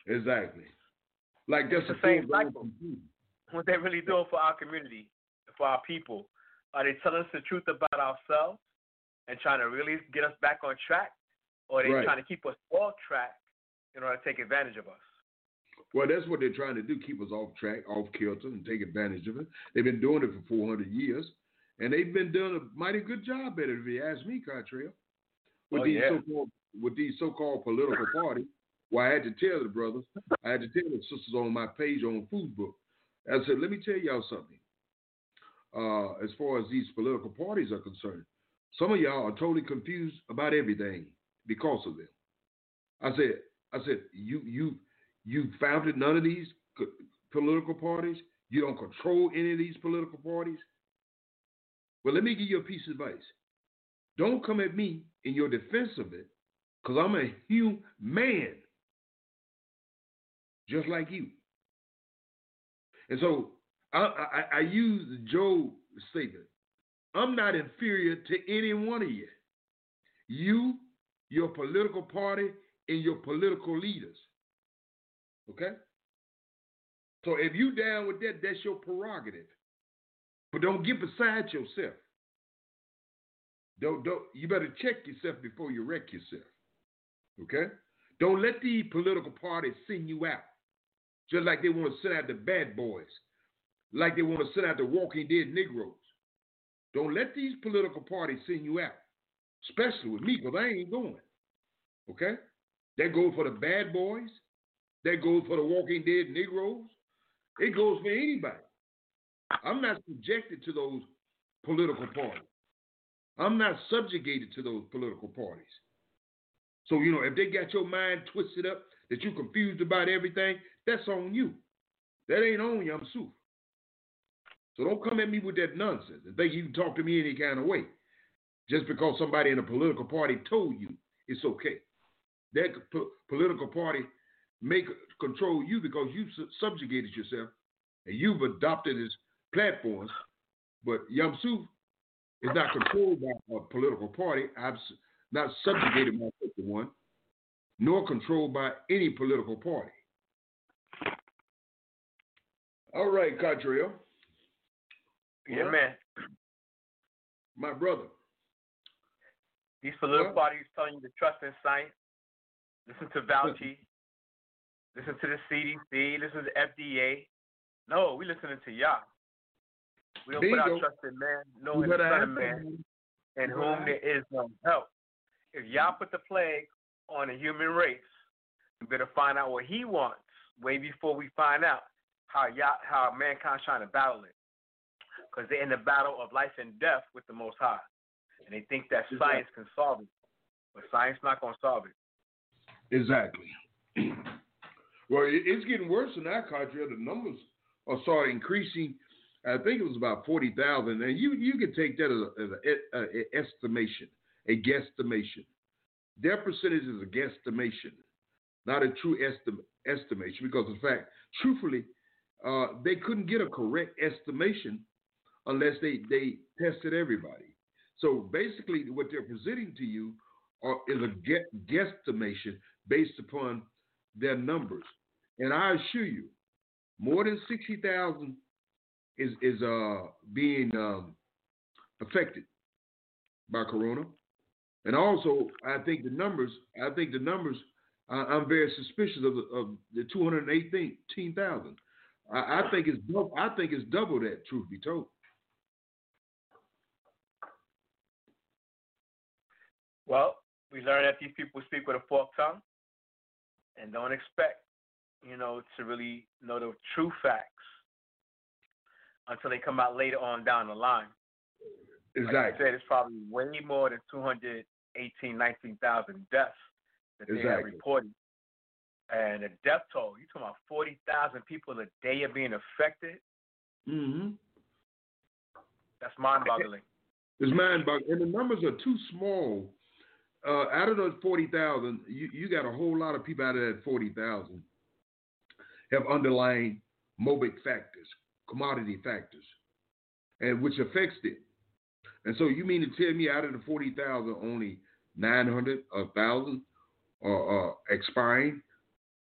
Exactly. Like it's that's the same cycle. What they really doing for our community, for our people? Are they telling us the truth about ourselves and trying to really get us back on track, or are they right. trying to keep us off track in order to take advantage of us? Well, that's what they're trying to do, keep us off track, off kilter, and take advantage of it. They've been doing it for four hundred years, and they've been doing a mighty good job at it, if you ask me, Contrail. With, oh, these yeah. so-called, with these so-called political parties, well, I had to tell the brothers, I had to tell the sisters on my page on Food Book. I said, let me tell y'all something. Uh, as far as these political parties are concerned, some of y'all are totally confused about everything because of them. I said, I said, you you you founded none of these political parties. You don't control any of these political parties. Well, let me give you a piece of advice. Don't come at me in your defense of it, because I'm a human, just like you. And so I, I, I use the Job statement. I'm not inferior to any one of you. You, your political party, and your political leaders. Okay? So if you down with that, that's your prerogative. But don't get beside yourself. Don't, don't, you better check yourself before you wreck yourself. Okay? Don't let these political parties send you out. Just like they want to send out the bad boys. Like they want to send out the walking dead Negroes. Don't let these political parties send you out. Especially with me, because I ain't going. Okay? That goes for the bad boys. That goes for the walking dead Negroes. It goes for anybody. I'm not subjected to those political parties. I'm not subjugated to those political parties. So, you know, if they got your mind twisted up, that you're confused about everything, that's on you. That ain't on Yam Suf. So don't come at me with that nonsense and think you can talk to me any kind of way. Just because somebody in a political party told you it's okay. That po- political party may c- control you because you've su- subjugated yourself and you've adopted its platforms. But Yam Suf is not controlled by a political party. I've s- not subjugated myself to one, nor controlled by any political party. All right, Catrell. Yeah, well, man. My brother. These political well, parties telling you to trust in science. Listen to Fauci. Listen to the C D C. Listen to the F D A. No, we listening to y'all. We don't put our trust in man, no in the Son of Man, in whom there is no help. If y'all put the plague on the human race, we better find out what he wants way before we find out how y'all, how mankind's trying to battle it. Because they're in the battle of life and death with the Most High. And they think that exactly. Science can solve it. But science not going to solve it. Exactly. Well, it's getting worse in our country. The numbers are starting increasing. I think it was about forty thousand. And you, you can take that as an estimation, a guesstimation. Their percentage is a guesstimation, not a true esti- estimation. Because, in fact, truthfully, uh, they couldn't get a correct estimation unless they, they tested everybody. So basically what they're presenting to you are, is a get, guesstimation based upon their numbers. And I assure you, more than sixty thousand is, is uh, being um, affected by corona. And also, I think the numbers, I think the numbers, uh, I'm very suspicious of the, of the two hundred eighteen thousand. I, I think it's I think it's double that, truth be told. Well, we learned that these people speak with a forked tongue and don't expect, you know, to really know the true facts until they come out later on down the line. Exactly. Like I said, it's probably way more than two hundred eighteen, nineteen thousand deaths that they exactly. have reported. And the death toll, you're talking about forty thousand people a day are being affected. Mm-hmm. That's mind-boggling. It's mind-boggling. And the numbers are too small. Uh, out of those forty thousand, you, you got a whole lot of people out of that forty thousand have underlying mobic factors, commodity factors, and which affects it. And so you mean to tell me out of the forty thousand, only nine hundred, one thousand are uh, expiring?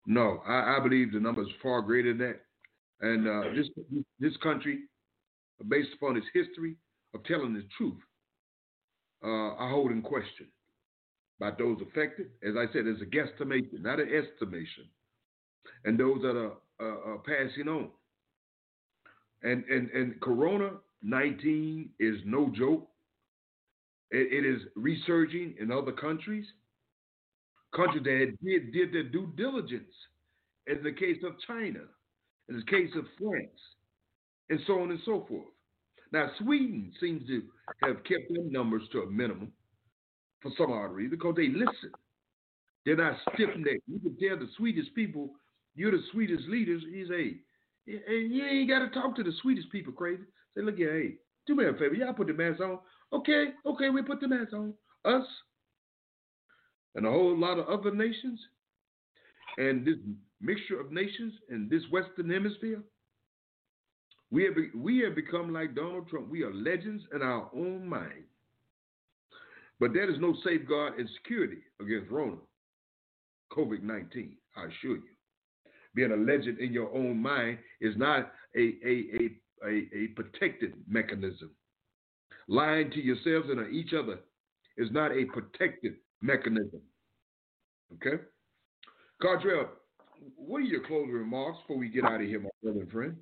No, I, I believe the number is far greater than that. And uh, this this country, based upon its history of telling the truth, uh, I hold in question by those affected. As I said, it's a guesstimation, not an estimation, and those that are uh, uh, passing on. And and and Corona nineteen is no joke. It, it is resurging in other countries, countries that did did their due diligence. In the case of China, in the case of France, and so on and so forth. Now, Sweden seems to have kept their numbers to a minimum for some odd reason because they listen. They're not stiff-necked. You can tell the Swedish people, you're the Swedish leaders. He's a, and you ain't got to talk to the Swedish people crazy. Say, look here, hey, do me a favor. Y'all put the mask on. Okay, okay, we put the mask on. Us and a whole lot of other nations and this mixture of nations in this Western Hemisphere, we have, we have become like Donald Trump. We are legends in our own mind. But there is no safeguard and security against Rona, COVID nineteen, I assure you. Being a legend in your own mind is not a, a, a, a, a protected mechanism. Lying to yourselves and on each other is not a protected mechanism. Okay? Cardrell, what are your closing remarks before we get out of here, my brother and friend?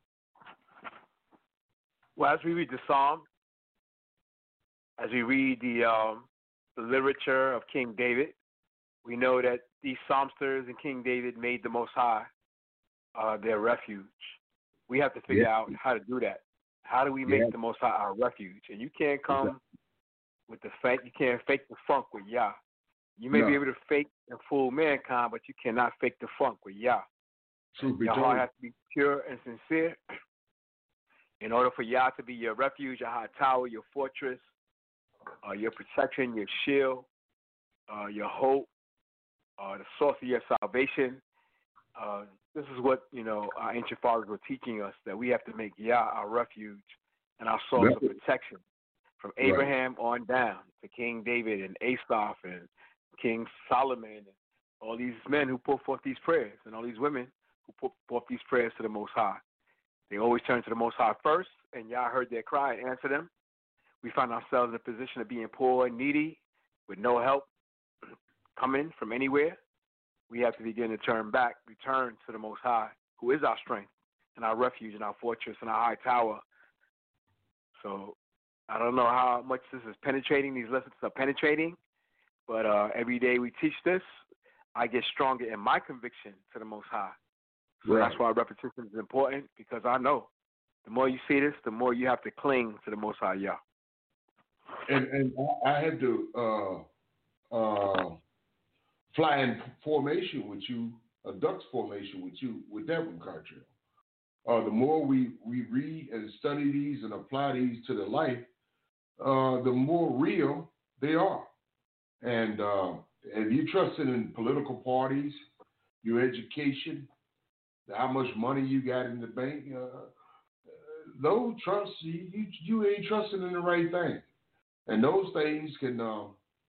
Well, as we read the Psalm, as we read the, um, the literature of King David, we know that these psalmsters and King David made the Most High uh, their refuge. We have to figure yeah. out how to do that. How do we make yeah. the Most High our refuge? And you can't come yeah. with the fake. You can't fake the funk with Yah. You may no. be able to fake and fool mankind, but you cannot fake the funk with Yah. Truth be your told. heart has to be pure and sincere. In order for Yah to be your refuge, your high tower, your fortress, uh, your protection, your shield, uh, your hope, uh, the source of your salvation. Uh, this is what, you know, our ancient fathers were teaching us, that we have to make Yah our refuge and our source That's of protection. From Abraham right. on down to King David and Asaph and King Solomon and all these men who put forth these prayers and all these women who put forth these prayers to the Most High. They always turn to the Most High first, and Yah heard their cry and answered them. We find ourselves in a position of being poor and needy with no help coming from anywhere. We have to begin to turn back, return to the Most High, who is our strength and our refuge and our fortress and our high tower. So I don't know how much this is penetrating, these lessons are penetrating, but uh, every day we teach this, I get stronger in my conviction to the Most High. So right. that's why repetition is important, because I know the more you see this, the more you have to cling to the Most High Yah. And and I had to uh, uh, fly in formation with you, a duck's formation with you, with that one, Cardrell. Uh, the more we, we read and study these and apply these to the life, uh, the more real they are. And uh, if you're trusting in political parties, your education, how much money you got in the bank, uh, those trust you, you, you ain't trusting in the right thing. And those things can uh,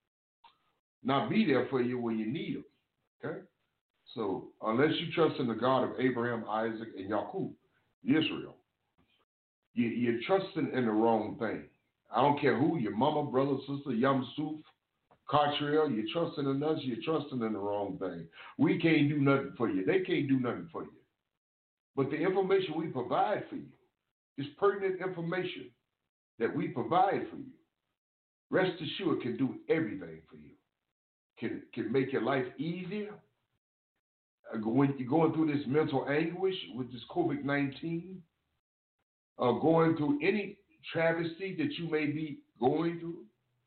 not be there for you when you need them. Okay? So unless you trust in the God of Abraham, Isaac, and Jacob, Israel, you, you're trusting in the wrong thing. I don't care who, your mama, brother, sister, Yam Suf, Cardrell, you're trusting in us, you're trusting in the wrong thing. We can't do nothing for you. They can't do nothing for you. But the information we provide for you is pertinent information that we provide for you. Rest assured, can do everything for you. Can can make your life easier. Uh, when you're going through this mental anguish with this COVID nineteen, uh, going through any travesty that you may be going through,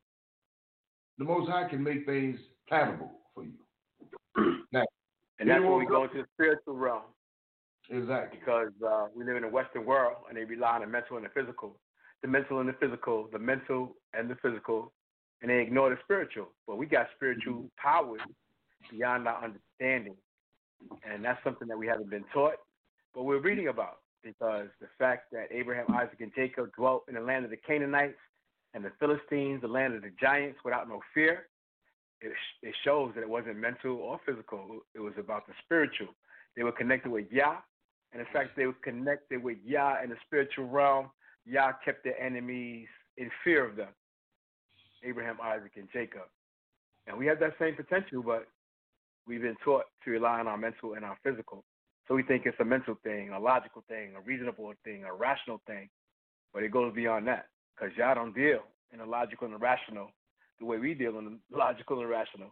the Most High can make things palatable for you. Now, and that's when we go into the spiritual realm. Exactly. Because uh, we live in a Western world, and they rely on the mental and the physical. The mental and the physical, the mental and the physical, and they ignore the spiritual. But we got spiritual powers beyond our understanding, and that's something that we haven't been taught, but we're reading about, because the fact that Abraham, Isaac, and Jacob dwelt in the land of the Canaanites and the Philistines, the land of the giants, without no fear, it, it shows that it wasn't mental or physical. It was about the spiritual. They were connected with Yah, and in fact, they were connected with Yah in the spiritual realm. Yah kept their enemies in fear of them, Abraham, Isaac, and Jacob. And we have that same potential, but we've been taught to rely on our mental and our physical. So we think it's a mental thing, a logical thing, a reasonable thing, a rational thing. But it goes beyond that, because Yah don't deal in the logical and the rational the way we deal in the logical and rational.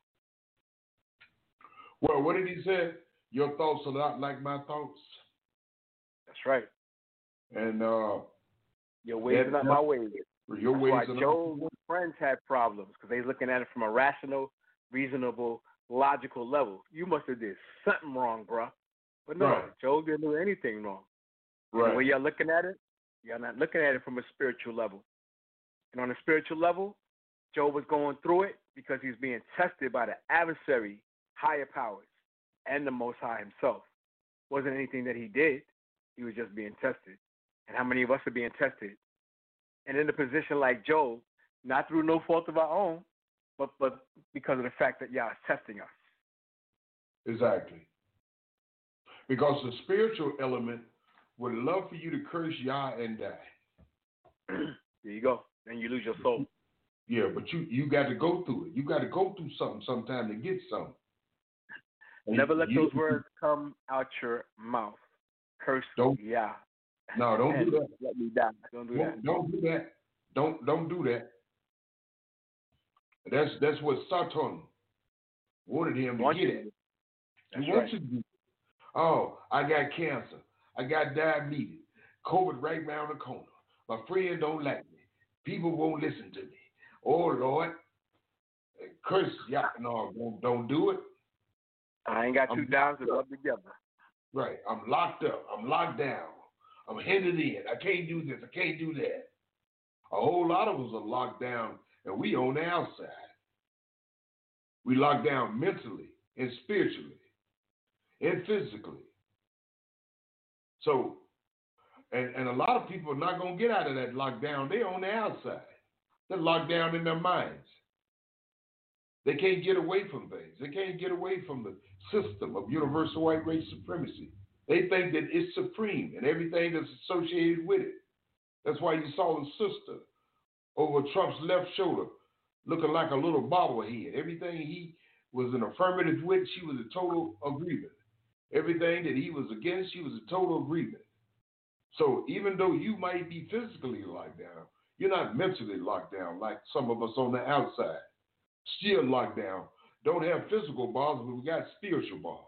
Well, what did he say? Your thoughts are not like my thoughts. That's right. And uh, your ways are not my ways. Your That's ways why are not. Job's friends had problems, because they looking at it from a rational, reasonable, logical level. You must have did something wrong, bruh. But no, right. Job didn't do anything wrong. Right. And when you're looking at it, you're not looking at it from a spiritual level. And on a spiritual level, Job was going through it because he's being tested by the adversary, higher powers, and the Most High himself. It wasn't anything that he did. He was just being tested. And how many of us are being tested? And in a position like Job, not through no fault of our own, but, but because of the fact that Yah is testing us. Exactly. Because the spiritual element would love for you to curse Yah and die. There you go. Then you lose your soul. Yeah, but you, you got to go through it. You got to go through something sometime to get something. And Never let you, those words come out your mouth. Curse don't, Yah. No, don't do that. Let me die. Don't do don't, that. Don't do that. Don't don't do that. That's that's what Satan wanted him to Want get you. at. That's he wants right. you to do. Oh, I got cancer. I got diabetes. COVID right round the corner. My friend don't like me. People won't listen to me. Oh Lord, curse Yah. No, don't, don't do it. I ain't got two I'm dimes to rub together. Right. I'm locked up. I'm locked down. I'm hindered in. I can't do this. I can't do that. A whole lot of us are locked down, and we on the outside. We locked down mentally and spiritually and physically. So, and, and a lot of people are not going to get out of that lockdown. They're on the outside. They're locked down in their minds. They can't get away from things. They can't get away from the system of universal white race supremacy. They think that it's supreme and everything that's associated with it. That's why you saw the sister over Trump's left shoulder looking like a little bobblehead. Everything he was an affirmative with, she was a total agreement. Everything that he was against, she was a total agreement. So even though you might be physically locked down, you're not mentally locked down like some of us on the outside. Still locked down. Don't have physical bars, but we got spiritual bars.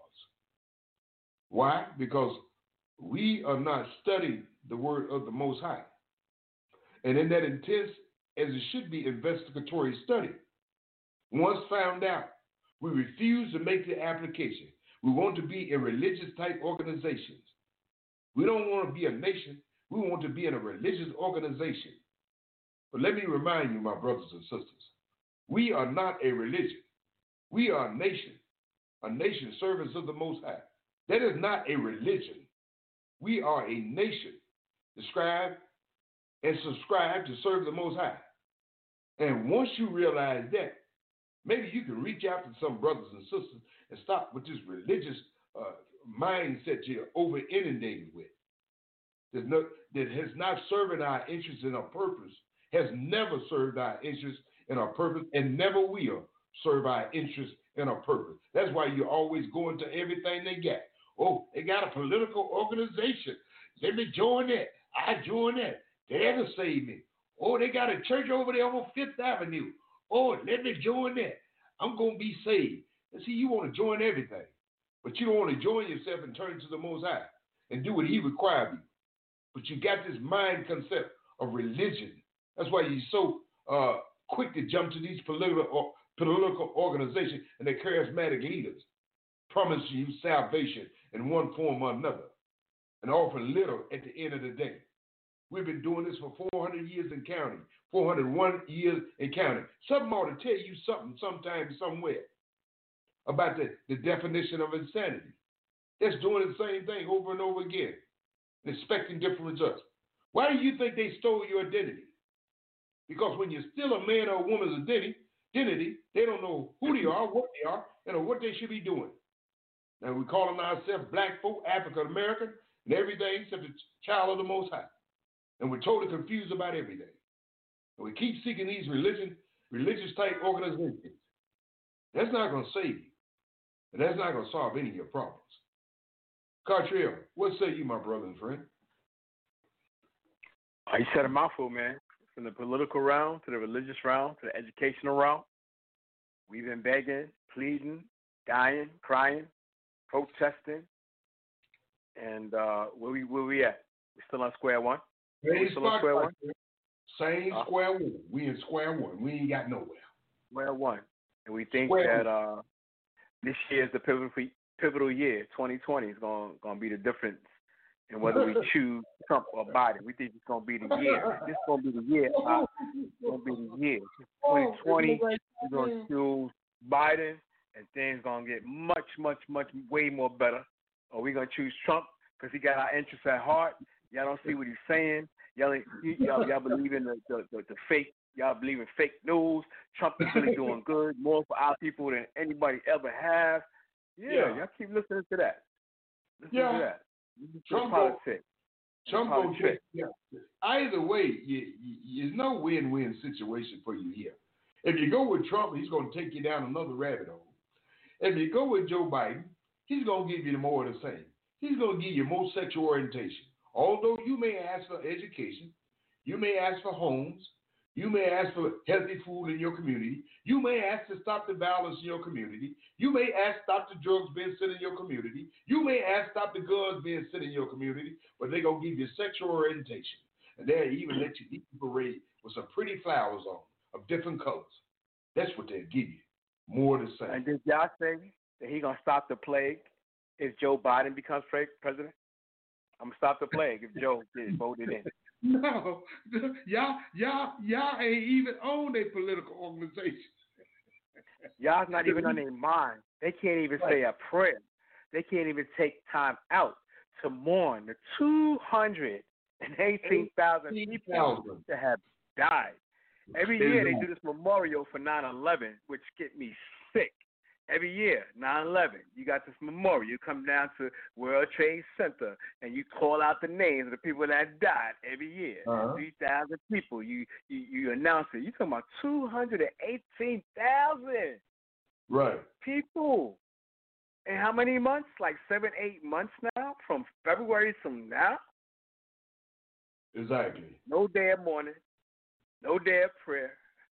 Why? Because we are not studying the word of the Most High. And in that intense, as it should be, investigatory study, once found out, we refuse to make the application. We want to be in religious type organizations. We don't want to be a nation. We want to be in a religious organization. But let me remind you, my brothers and sisters, we are not a religion. We are a nation, a nation servants of the Most High. That is not a religion. We are a nation described and subscribed to serve the Most High. And once you realize that, maybe you can reach out to some brothers and sisters and stop with this religious uh, mindset you're over inundated with. No, that has not served our interests and our purpose, has never served our interests and our purpose, and never will serve our interests and our purpose. That's why you're always going to everything they got. Oh, they got a political organization. Let me join that. I join that. That'll save me. Oh, they got a church over there on Fifth Avenue. Oh, let me join that. I'm going to be saved. And see, you want to join everything, but you don't want to join yourself and turn to the Most High and do what He requires of you. But you got this mind concept of religion. That's why you're so uh, quick to jump to these political or political organizations and their charismatic leaders, promising you salvation in one form or another, and offer little at the end of the day. We've been doing this for four hundred years and counting, four hundred one years and counting. Something ought to tell you something sometime, somewhere, about the, the definition of insanity. That's doing the same thing over and over again, and expecting different results. Why do you think they stole your identity? Because when you steal a man or a woman's identity, identity. They don't know who they are, what they are, and what they should be doing. Now we calling ourselves black folk, African American, and everything except the child of the Most High. And we're totally confused about everything. And we keep seeking these religion, religious type organizations. That's not going to save you. And that's not going to solve any of your problems. Cartrell, what say you, my brother and friend? Oh, you said a mouthful, man. From the political realm to the religious realm to the educational realm. We've been begging, pleading, dying, crying, protesting. And uh, where we where we at? We still on square one? Same still on square one? Same uh, square one. We in square one. We ain't got nowhere. Square one. And we think square that uh, this year is the pivotal pivotal year. twenty twenty is going to be the difference in whether we choose Trump or Biden. We think it's going to be the year. This is going to be the year. Uh, it's going to be the year. twenty twenty, we're going to choose Biden, and things going to get much, much, much, way more better. Or we're going to choose Trump because he got our interests at heart. Y'all don't see what he's saying. Y'all, y'all, y'all believe in the, the, the, the fake. Y'all believe in fake news. Trump is really doing good, more for our people than anybody ever have. Yeah, yeah. Y'all keep listening to that. Listen yeah. to that. Trump politics. Trump gonna take, yeah. Either way, you, you, there's no win-win situation for you here. If you go with Trump, he's going to take you down another rabbit hole. If you go with Joe Biden, he's going to give you more of the same. He's going to give you more sexual orientation. Although you may ask for education, you may ask for homes, you may ask for healthy food in your community, you may ask to stop the violence in your community, you may ask stop the drugs being sent in your community, you may ask stop the guns being sent in your community, but they're going to give you sexual orientation. And they'll even let you eat the parade with some pretty flowers on of different colors. That's what they'll give you. More the same. And did y'all say that he's going to stop the plague if Joe Biden becomes president? I'm going to stop the plague if Joe gets voted in. No, y'all, y'all, y'all ain't even own a political organization. Y'all's not even on their mind. They can't even say a prayer. They can't even take time out to mourn the two hundred eighteen thousand people that have died. Every year they do this memorial for nine eleven, which get me sick. Every year, nine eleven, you got this memorial. You come down to World Trade Center and you call out the names of the people that died every year. Uh-huh. three thousand people. You, you you announce it. You're talking about two hundred eighteen thousand right. people. And how many months? Like seven, eight months now? From February to now? Exactly. No day of mourning. No day of prayer.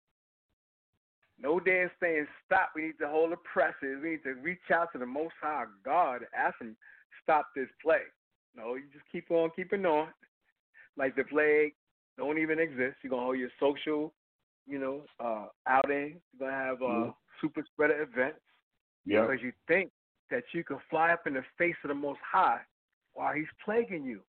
No day of saying stop. We need to hold the presses. We need to reach out to the Most High God and ask him stop this plague. No, you just keep on keeping on. Like the plague don't even exist. You're going to hold your social, you know, uh, outing. You're going to have uh, yeah. super spreader events. Yeah. Because you think that you can fly up in the face of the Most High while he's plaguing you.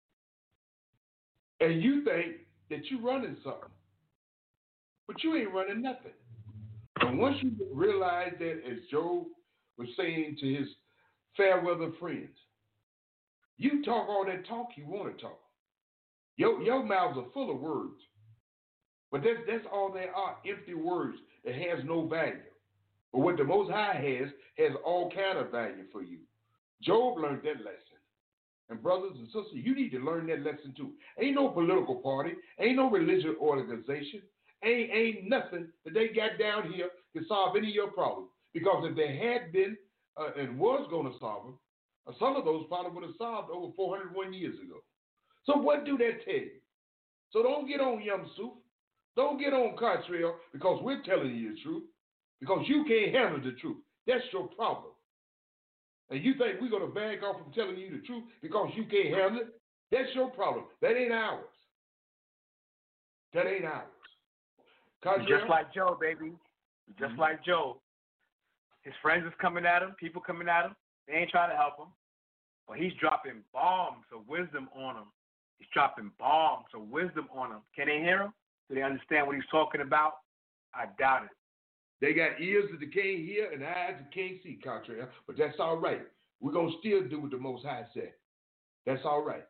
And you think that you're running something. But you ain't running nothing. And once you realize that, as Joe was saying to his fair weather friends, you talk all that talk you want to talk. Your, your mouths are full of words. But that's, that's all they are, empty words that has no value. But what the Most High has, has all kind of value for you. Job learned that lesson. And brothers and sisters, you need to learn that lesson too. Ain't no political party, ain't no religious organization, Ain't, ain't nothing that they got down here to solve any of your problems. Because if they had been uh, and was going to solve them, uh, some of those probably would have solved over four hundred one years ago. So what do that tell you? So don't get on Yum Suf. Don't get on Cartrell because we're telling you the truth. Because you can't handle the truth. That's your problem. And you think we're going to back off from telling you the truth because you can't handle it? That's your problem. That ain't ours. That ain't ours. Just like Joe, baby. Just mm-hmm. like Joe. His friends is coming at him. People coming at him. They ain't trying to help him. But he's dropping bombs of wisdom on them. He's dropping bombs of wisdom on them. Can they hear him? Do they understand what he's talking about? I doubt it. They got ears that they can't hear and eyes that can't see, Cartrell. But that's all right. We're going to still do what the Most High said. That's all right.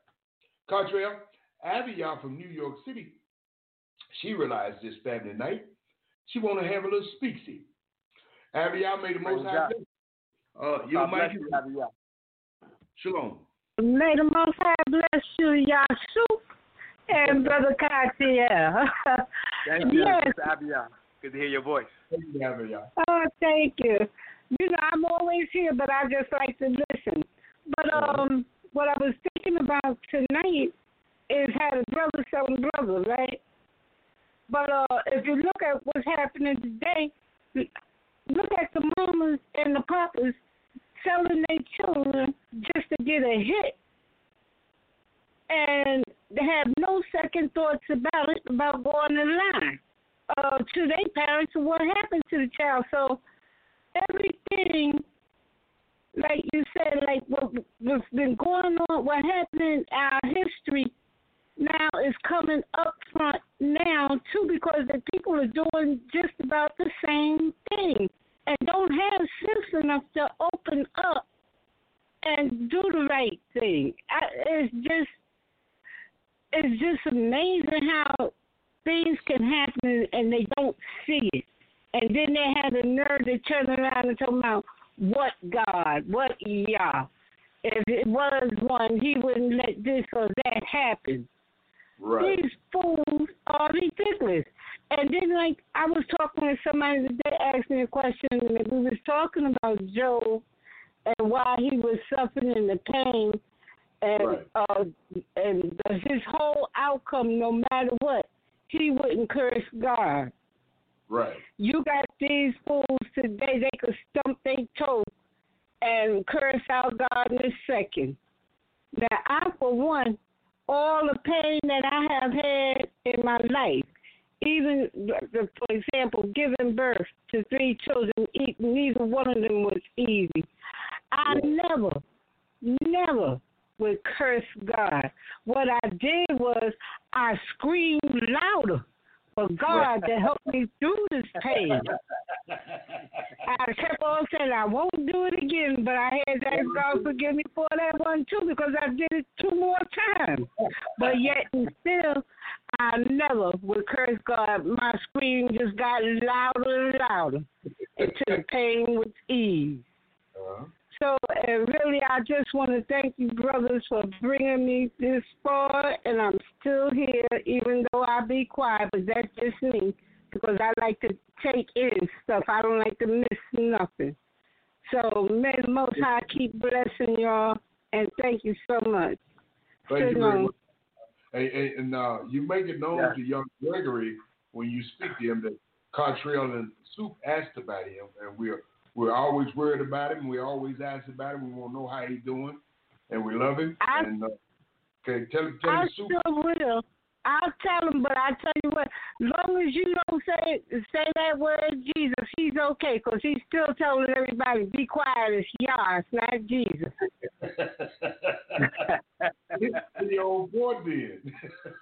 Cartrell, Abby, y'all from New York City, she realized this family night She want to have a little speaksy. Abiyah, may the Most High bless. Uh, you might Abiyah. Shalom. May the Most High bless you, Yashu, and Brother Katia. Thank you, yes. Abiyah. Good to hear your voice. Thank you, Abiyah. Oh, thank you. You know, I'm always here, but I just like to listen. But um, what I was thinking about tonight is how the brothers selling brothers, right? But uh, if you look at what's happening today, look at the mamas and the papas selling their children just to get a hit. And they have no second thoughts about it, about going in line uh, to their parents and what happened to the child. So everything, like you said, like what, what's been going on, what happened in our history now is coming up front now, too, because the people are doing just about the same thing and don't have sense enough to open up and do the right thing. I, it's just it's just amazing how things can happen and they don't see it. And then they have the nerve to turn around and talk about what God, what Yah. If it was one, he wouldn't let this or that happen. Right. These fools are ridiculous. And then, like, I was talking to somebody today, asked me a question, and we was talking about Job and why he was suffering the pain, and right. uh, and his whole outcome, no matter what, he wouldn't curse God. Right. You got these fools today, they could stump their toe and curse out God in a second. Now, I, for one, all the pain that I have had in my life, even, for example, giving birth to three children, neither one of them was easy. I never, never would curse God. What I did was I screamed louder for God to help me through this pain. I kept on saying I won't do it again, but I had to ask God forgive me for that one too, because I did it two more times. But yet and still, I never would curse God. My scream just got louder and louder until the pain was eased. Uh-huh. So uh, really, I just want to thank you, brothers, for bringing me this far, and I'm still here, even though I be quiet, but that's just me, because I like to take in stuff. I don't like to miss nothing. So may the Most High keep blessing y'all, and thank you so much. Thank you very much. And, and, and uh, you make it known yeah. to young Gregory when you speak to him that Contrell and Soup asked about him, and we're We're always worried about him. We always ask about him. We want to know how he's doing, and we love him. I, and uh, okay, tell him. Tell I him sure will. I'll tell him, but I tell you what, long as you don't say say that word Jesus, he's okay, because he's still telling everybody, be quiet, it's Yah, it's not Jesus. It's the old boy then.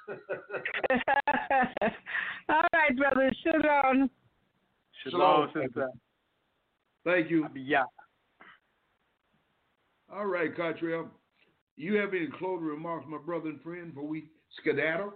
All right, brother. Shalom. Shalom, sister. Thank you. Yeah. All right, Cottrell. You have any closing remarks, my brother and friend, before we skedaddle?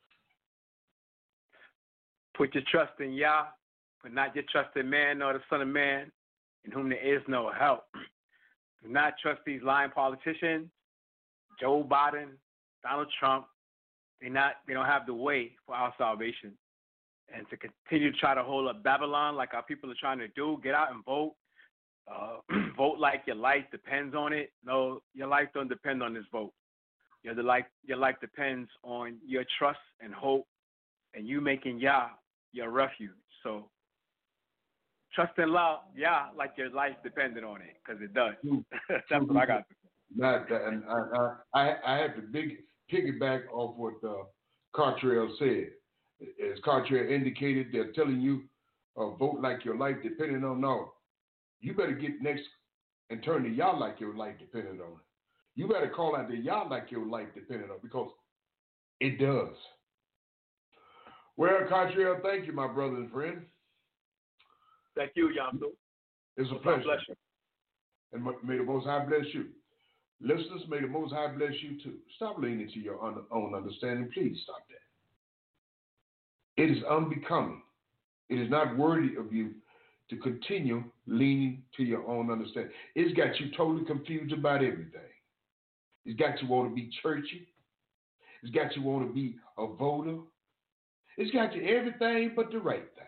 Put your trust in Yah, but not your trust in man nor the Son of Man, in whom there is no help. Do not trust these lying politicians, Joe Biden, Donald Trump. They not. They don't have the way for our salvation. And to continue to try to hold up Babylon like our people are trying to do, get out and vote. Uh, vote like your life depends on it. No, your life don't depend on this vote. Your life, your life depends on your trust and hope, and you making Yah your refuge. So trust and love Yah like your life depended on it, because it does. That's what I got. Not that, and I, I, I have to big piggyback off what uh, Cottrell said. As Cartier indicated, they're telling you, uh, vote like your life depending on. No, you better get next and turn to Yah like your life depended on it. You better call out to Yah like your life depended on, because it does. Well, Cartier, thank you, my brother and friend. Thank you, Yamsu. It's a pleasure. Bless you. And may the Most High bless you. Listeners, may the Most High bless you too. Stop leaning to your own understanding. Please stop that. It is unbecoming It is not worthy of you to continue leaning to your own understanding. It's got you totally confused about everything. It's got you want to be churchy. It's got you want to be a voter. It's got you everything but the right thing.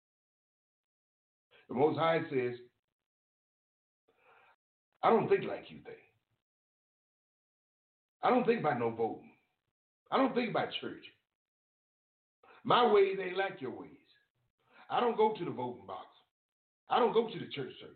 The Most High says, I don't think like you think. I don't think about no voting. I don't think about church. My ways ain't like your ways. I don't go to the voting box. I don't go to the church service.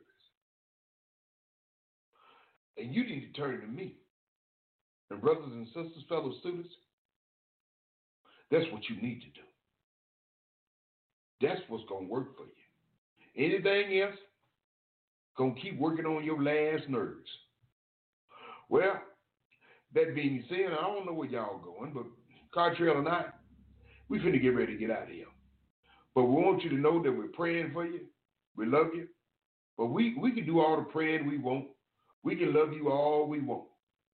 And you need to turn to me. And brothers and sisters, fellow students, that's what you need to do. That's what's going to work for you. Anything else, going to keep working on your last nerves. Well, that being said, I don't know where y'all going, but Cartrell and I, we finna get ready to get out of here. But we want you to know that we're praying for you. We love you. But we, we can do all the praying we want. We can love you all we want.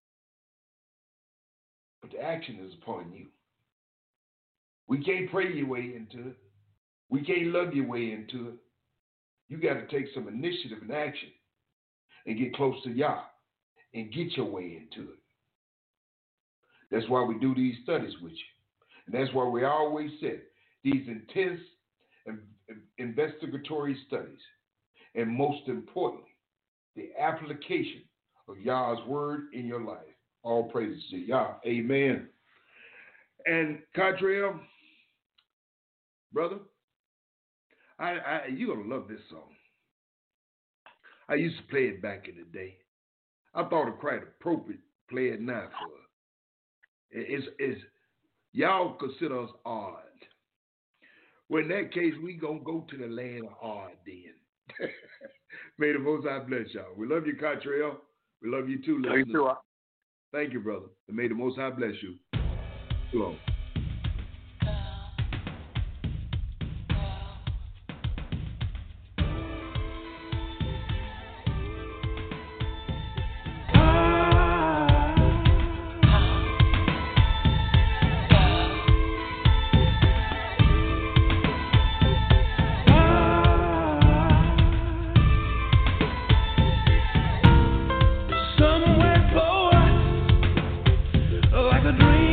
But the action is upon you. We can't pray your way into it. We can't love your way into it. You got to take some initiative and action and get close to Yah and get your way into it. That's why we do these studies with you. And that's why we always said these intense and investigatory studies. And most importantly, the application of Yah's word in your life. All praises to Yah. Amen. And Cartrell, brother, I, I, you're going to love this song. I used to play it back in the day. I thought it quite appropriate to play it now for us. It's, it's, y'all consider us odd. Well, in that case, we going to go to the land of odd then. May the Most High bless y'all. We love you, Cartrell. We love you too, listeners. Thank you, Thank you, brother. And may the Most High bless you. Shalom. Like a dream.